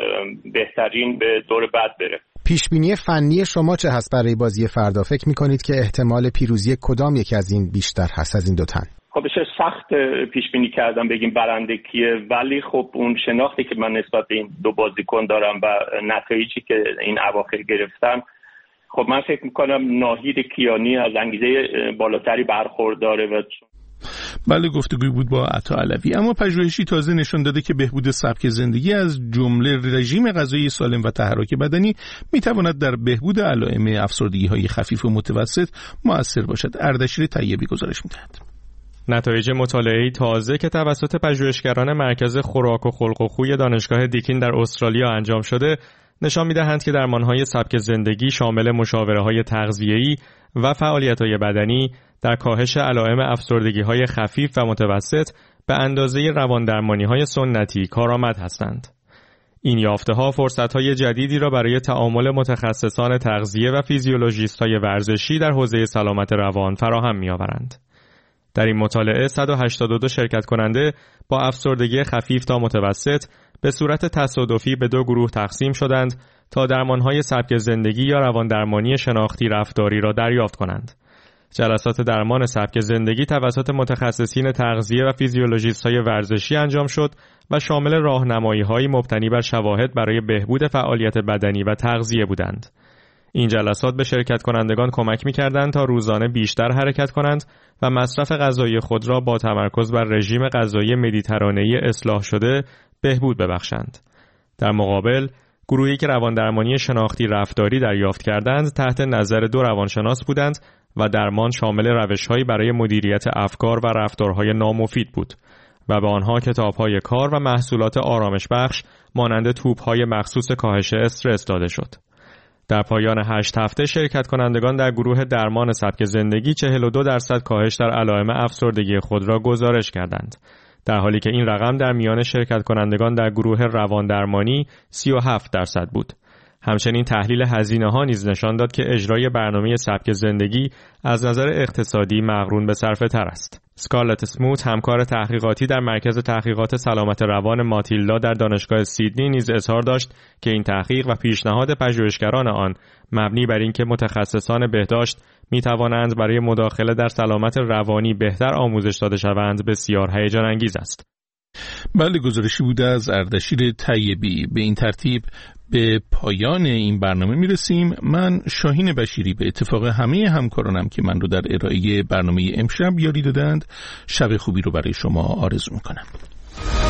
Speaker 7: بهترین به دور بعد بره.
Speaker 12: پیشبینی فنی شما چه هست برای بازی فردا؟ فکر میکنید که احتمال پیروزی کدام یکی از این بیشتر هست از این دو تن؟
Speaker 7: خب بشه سخت پیشبینی کردم بگیم برنده کیه، ولی خب اون شناختی که من نسبت به این دو بازیکن دارم و نتایجی که این اواخر گرفتم، خب من فکر میکنم ناهید کیانی از انگیزه بالاتری برخورداره. و
Speaker 1: بله، گفتگوی بود با عطا علوی. اما پژوهشی تازه نشان داده که بهبود سبک زندگی از جمله رژیم غذایی سالم و تحرک بدنی میتواند در بهبود علائم افسردگی‌های خفیف و متوسط مؤثر باشد. اردشیر طیبی گزارش می‌دهد.
Speaker 8: نتایج مطالعه‌ای تازه که توسط پژوهشگران مرکز خوراک و خلق و خوی دانشگاه دیکین در استرالیا انجام شده نشان می‌دهند که درمان‌های سبک زندگی شامل مشاوره‌های تغذیه‌ای و فعالیت‌های بدنی در کاهش علائم افسردگی‌های خفیف و متوسط به اندازه رواندرمانی‌های سنتی کارآمد هستند. این یافته‌ها فرصت‌های جدیدی را برای تعامل متخصصان تغذیه و فیزیولوژیست‌های ورزشی در حوزه سلامت روان فراهم می‌آورند. در این مطالعه صد و هشتاد و دو شرکت کننده با افسردگی خفیف تا متوسط به صورت تصادفی به دو گروه تقسیم شدند تا درمان‌های سبک زندگی یا رواندرمانی شناختی رفتاری را دریافت کنند. جلسات درمان سبک زندگی توسط متخصصین تغذیه و فیزیولوژیست‌های ورزشی انجام شد و شامل راهنمایی‌های مبتنی بر شواهد برای بهبود فعالیت بدنی و تغذیه بودند. این جلسات به شرکت کنندگان کمک می‌کردند تا روزانه بیشتر حرکت کنند و مصرف غذایی خود را با تمرکز بر رژیم غذایی مدیترانه‌ای اصلاح شده بهبود ببخشند. در مقابل، گروهی که رواندرمانی شناختی رفتاری دریافت کردند تحت نظر دو روانشناس بودند و درمان شامل روش‌هایی برای مدیریت افکار و رفتارهای نامفید بود و به آنها کتاب‌های کار و محصولات آرامش بخش مانند توپ‌های مخصوص کاهش استرس داده شد. در پایان هشت هفته شرکت کنندگان در گروه درمان سبک زندگی چهل و دو درصد کاهش در علائم افسردگی خود را گزارش کردند، در حالی که این رقم در میان شرکت کنندگان در گروه رواندرمانی سی و هفت درصد بود. همچنین تحلیل هزینه ها نیز نشان داد که اجرای برنامه سبک زندگی از نظر اقتصادی مقرون به صرفه تر است. اسکارلت اسموت، همکار تحقیقاتی در مرکز تحقیقات سلامت روان ماتیلدا در دانشگاه سیدنی، نیز اظهار داشت که این تحقیق و پیشنهاد پژوهشگران آن مبنی بر اینکه متخصصان بهداشت می توانند برای مداخله در سلامت روانی بهتر آموزش داده شوند بسیار هیجان انگیز است.
Speaker 1: بله، گزارشی بوده از اردشیر طیبی. به این ترتیب به پایان این برنامه میرسیم. من شاهین بشیری به اتفاق همه همکارانم که من رو در ارائه برنامه امشب یاری دادند، شب خوبی رو برای شما آرزو میکنم.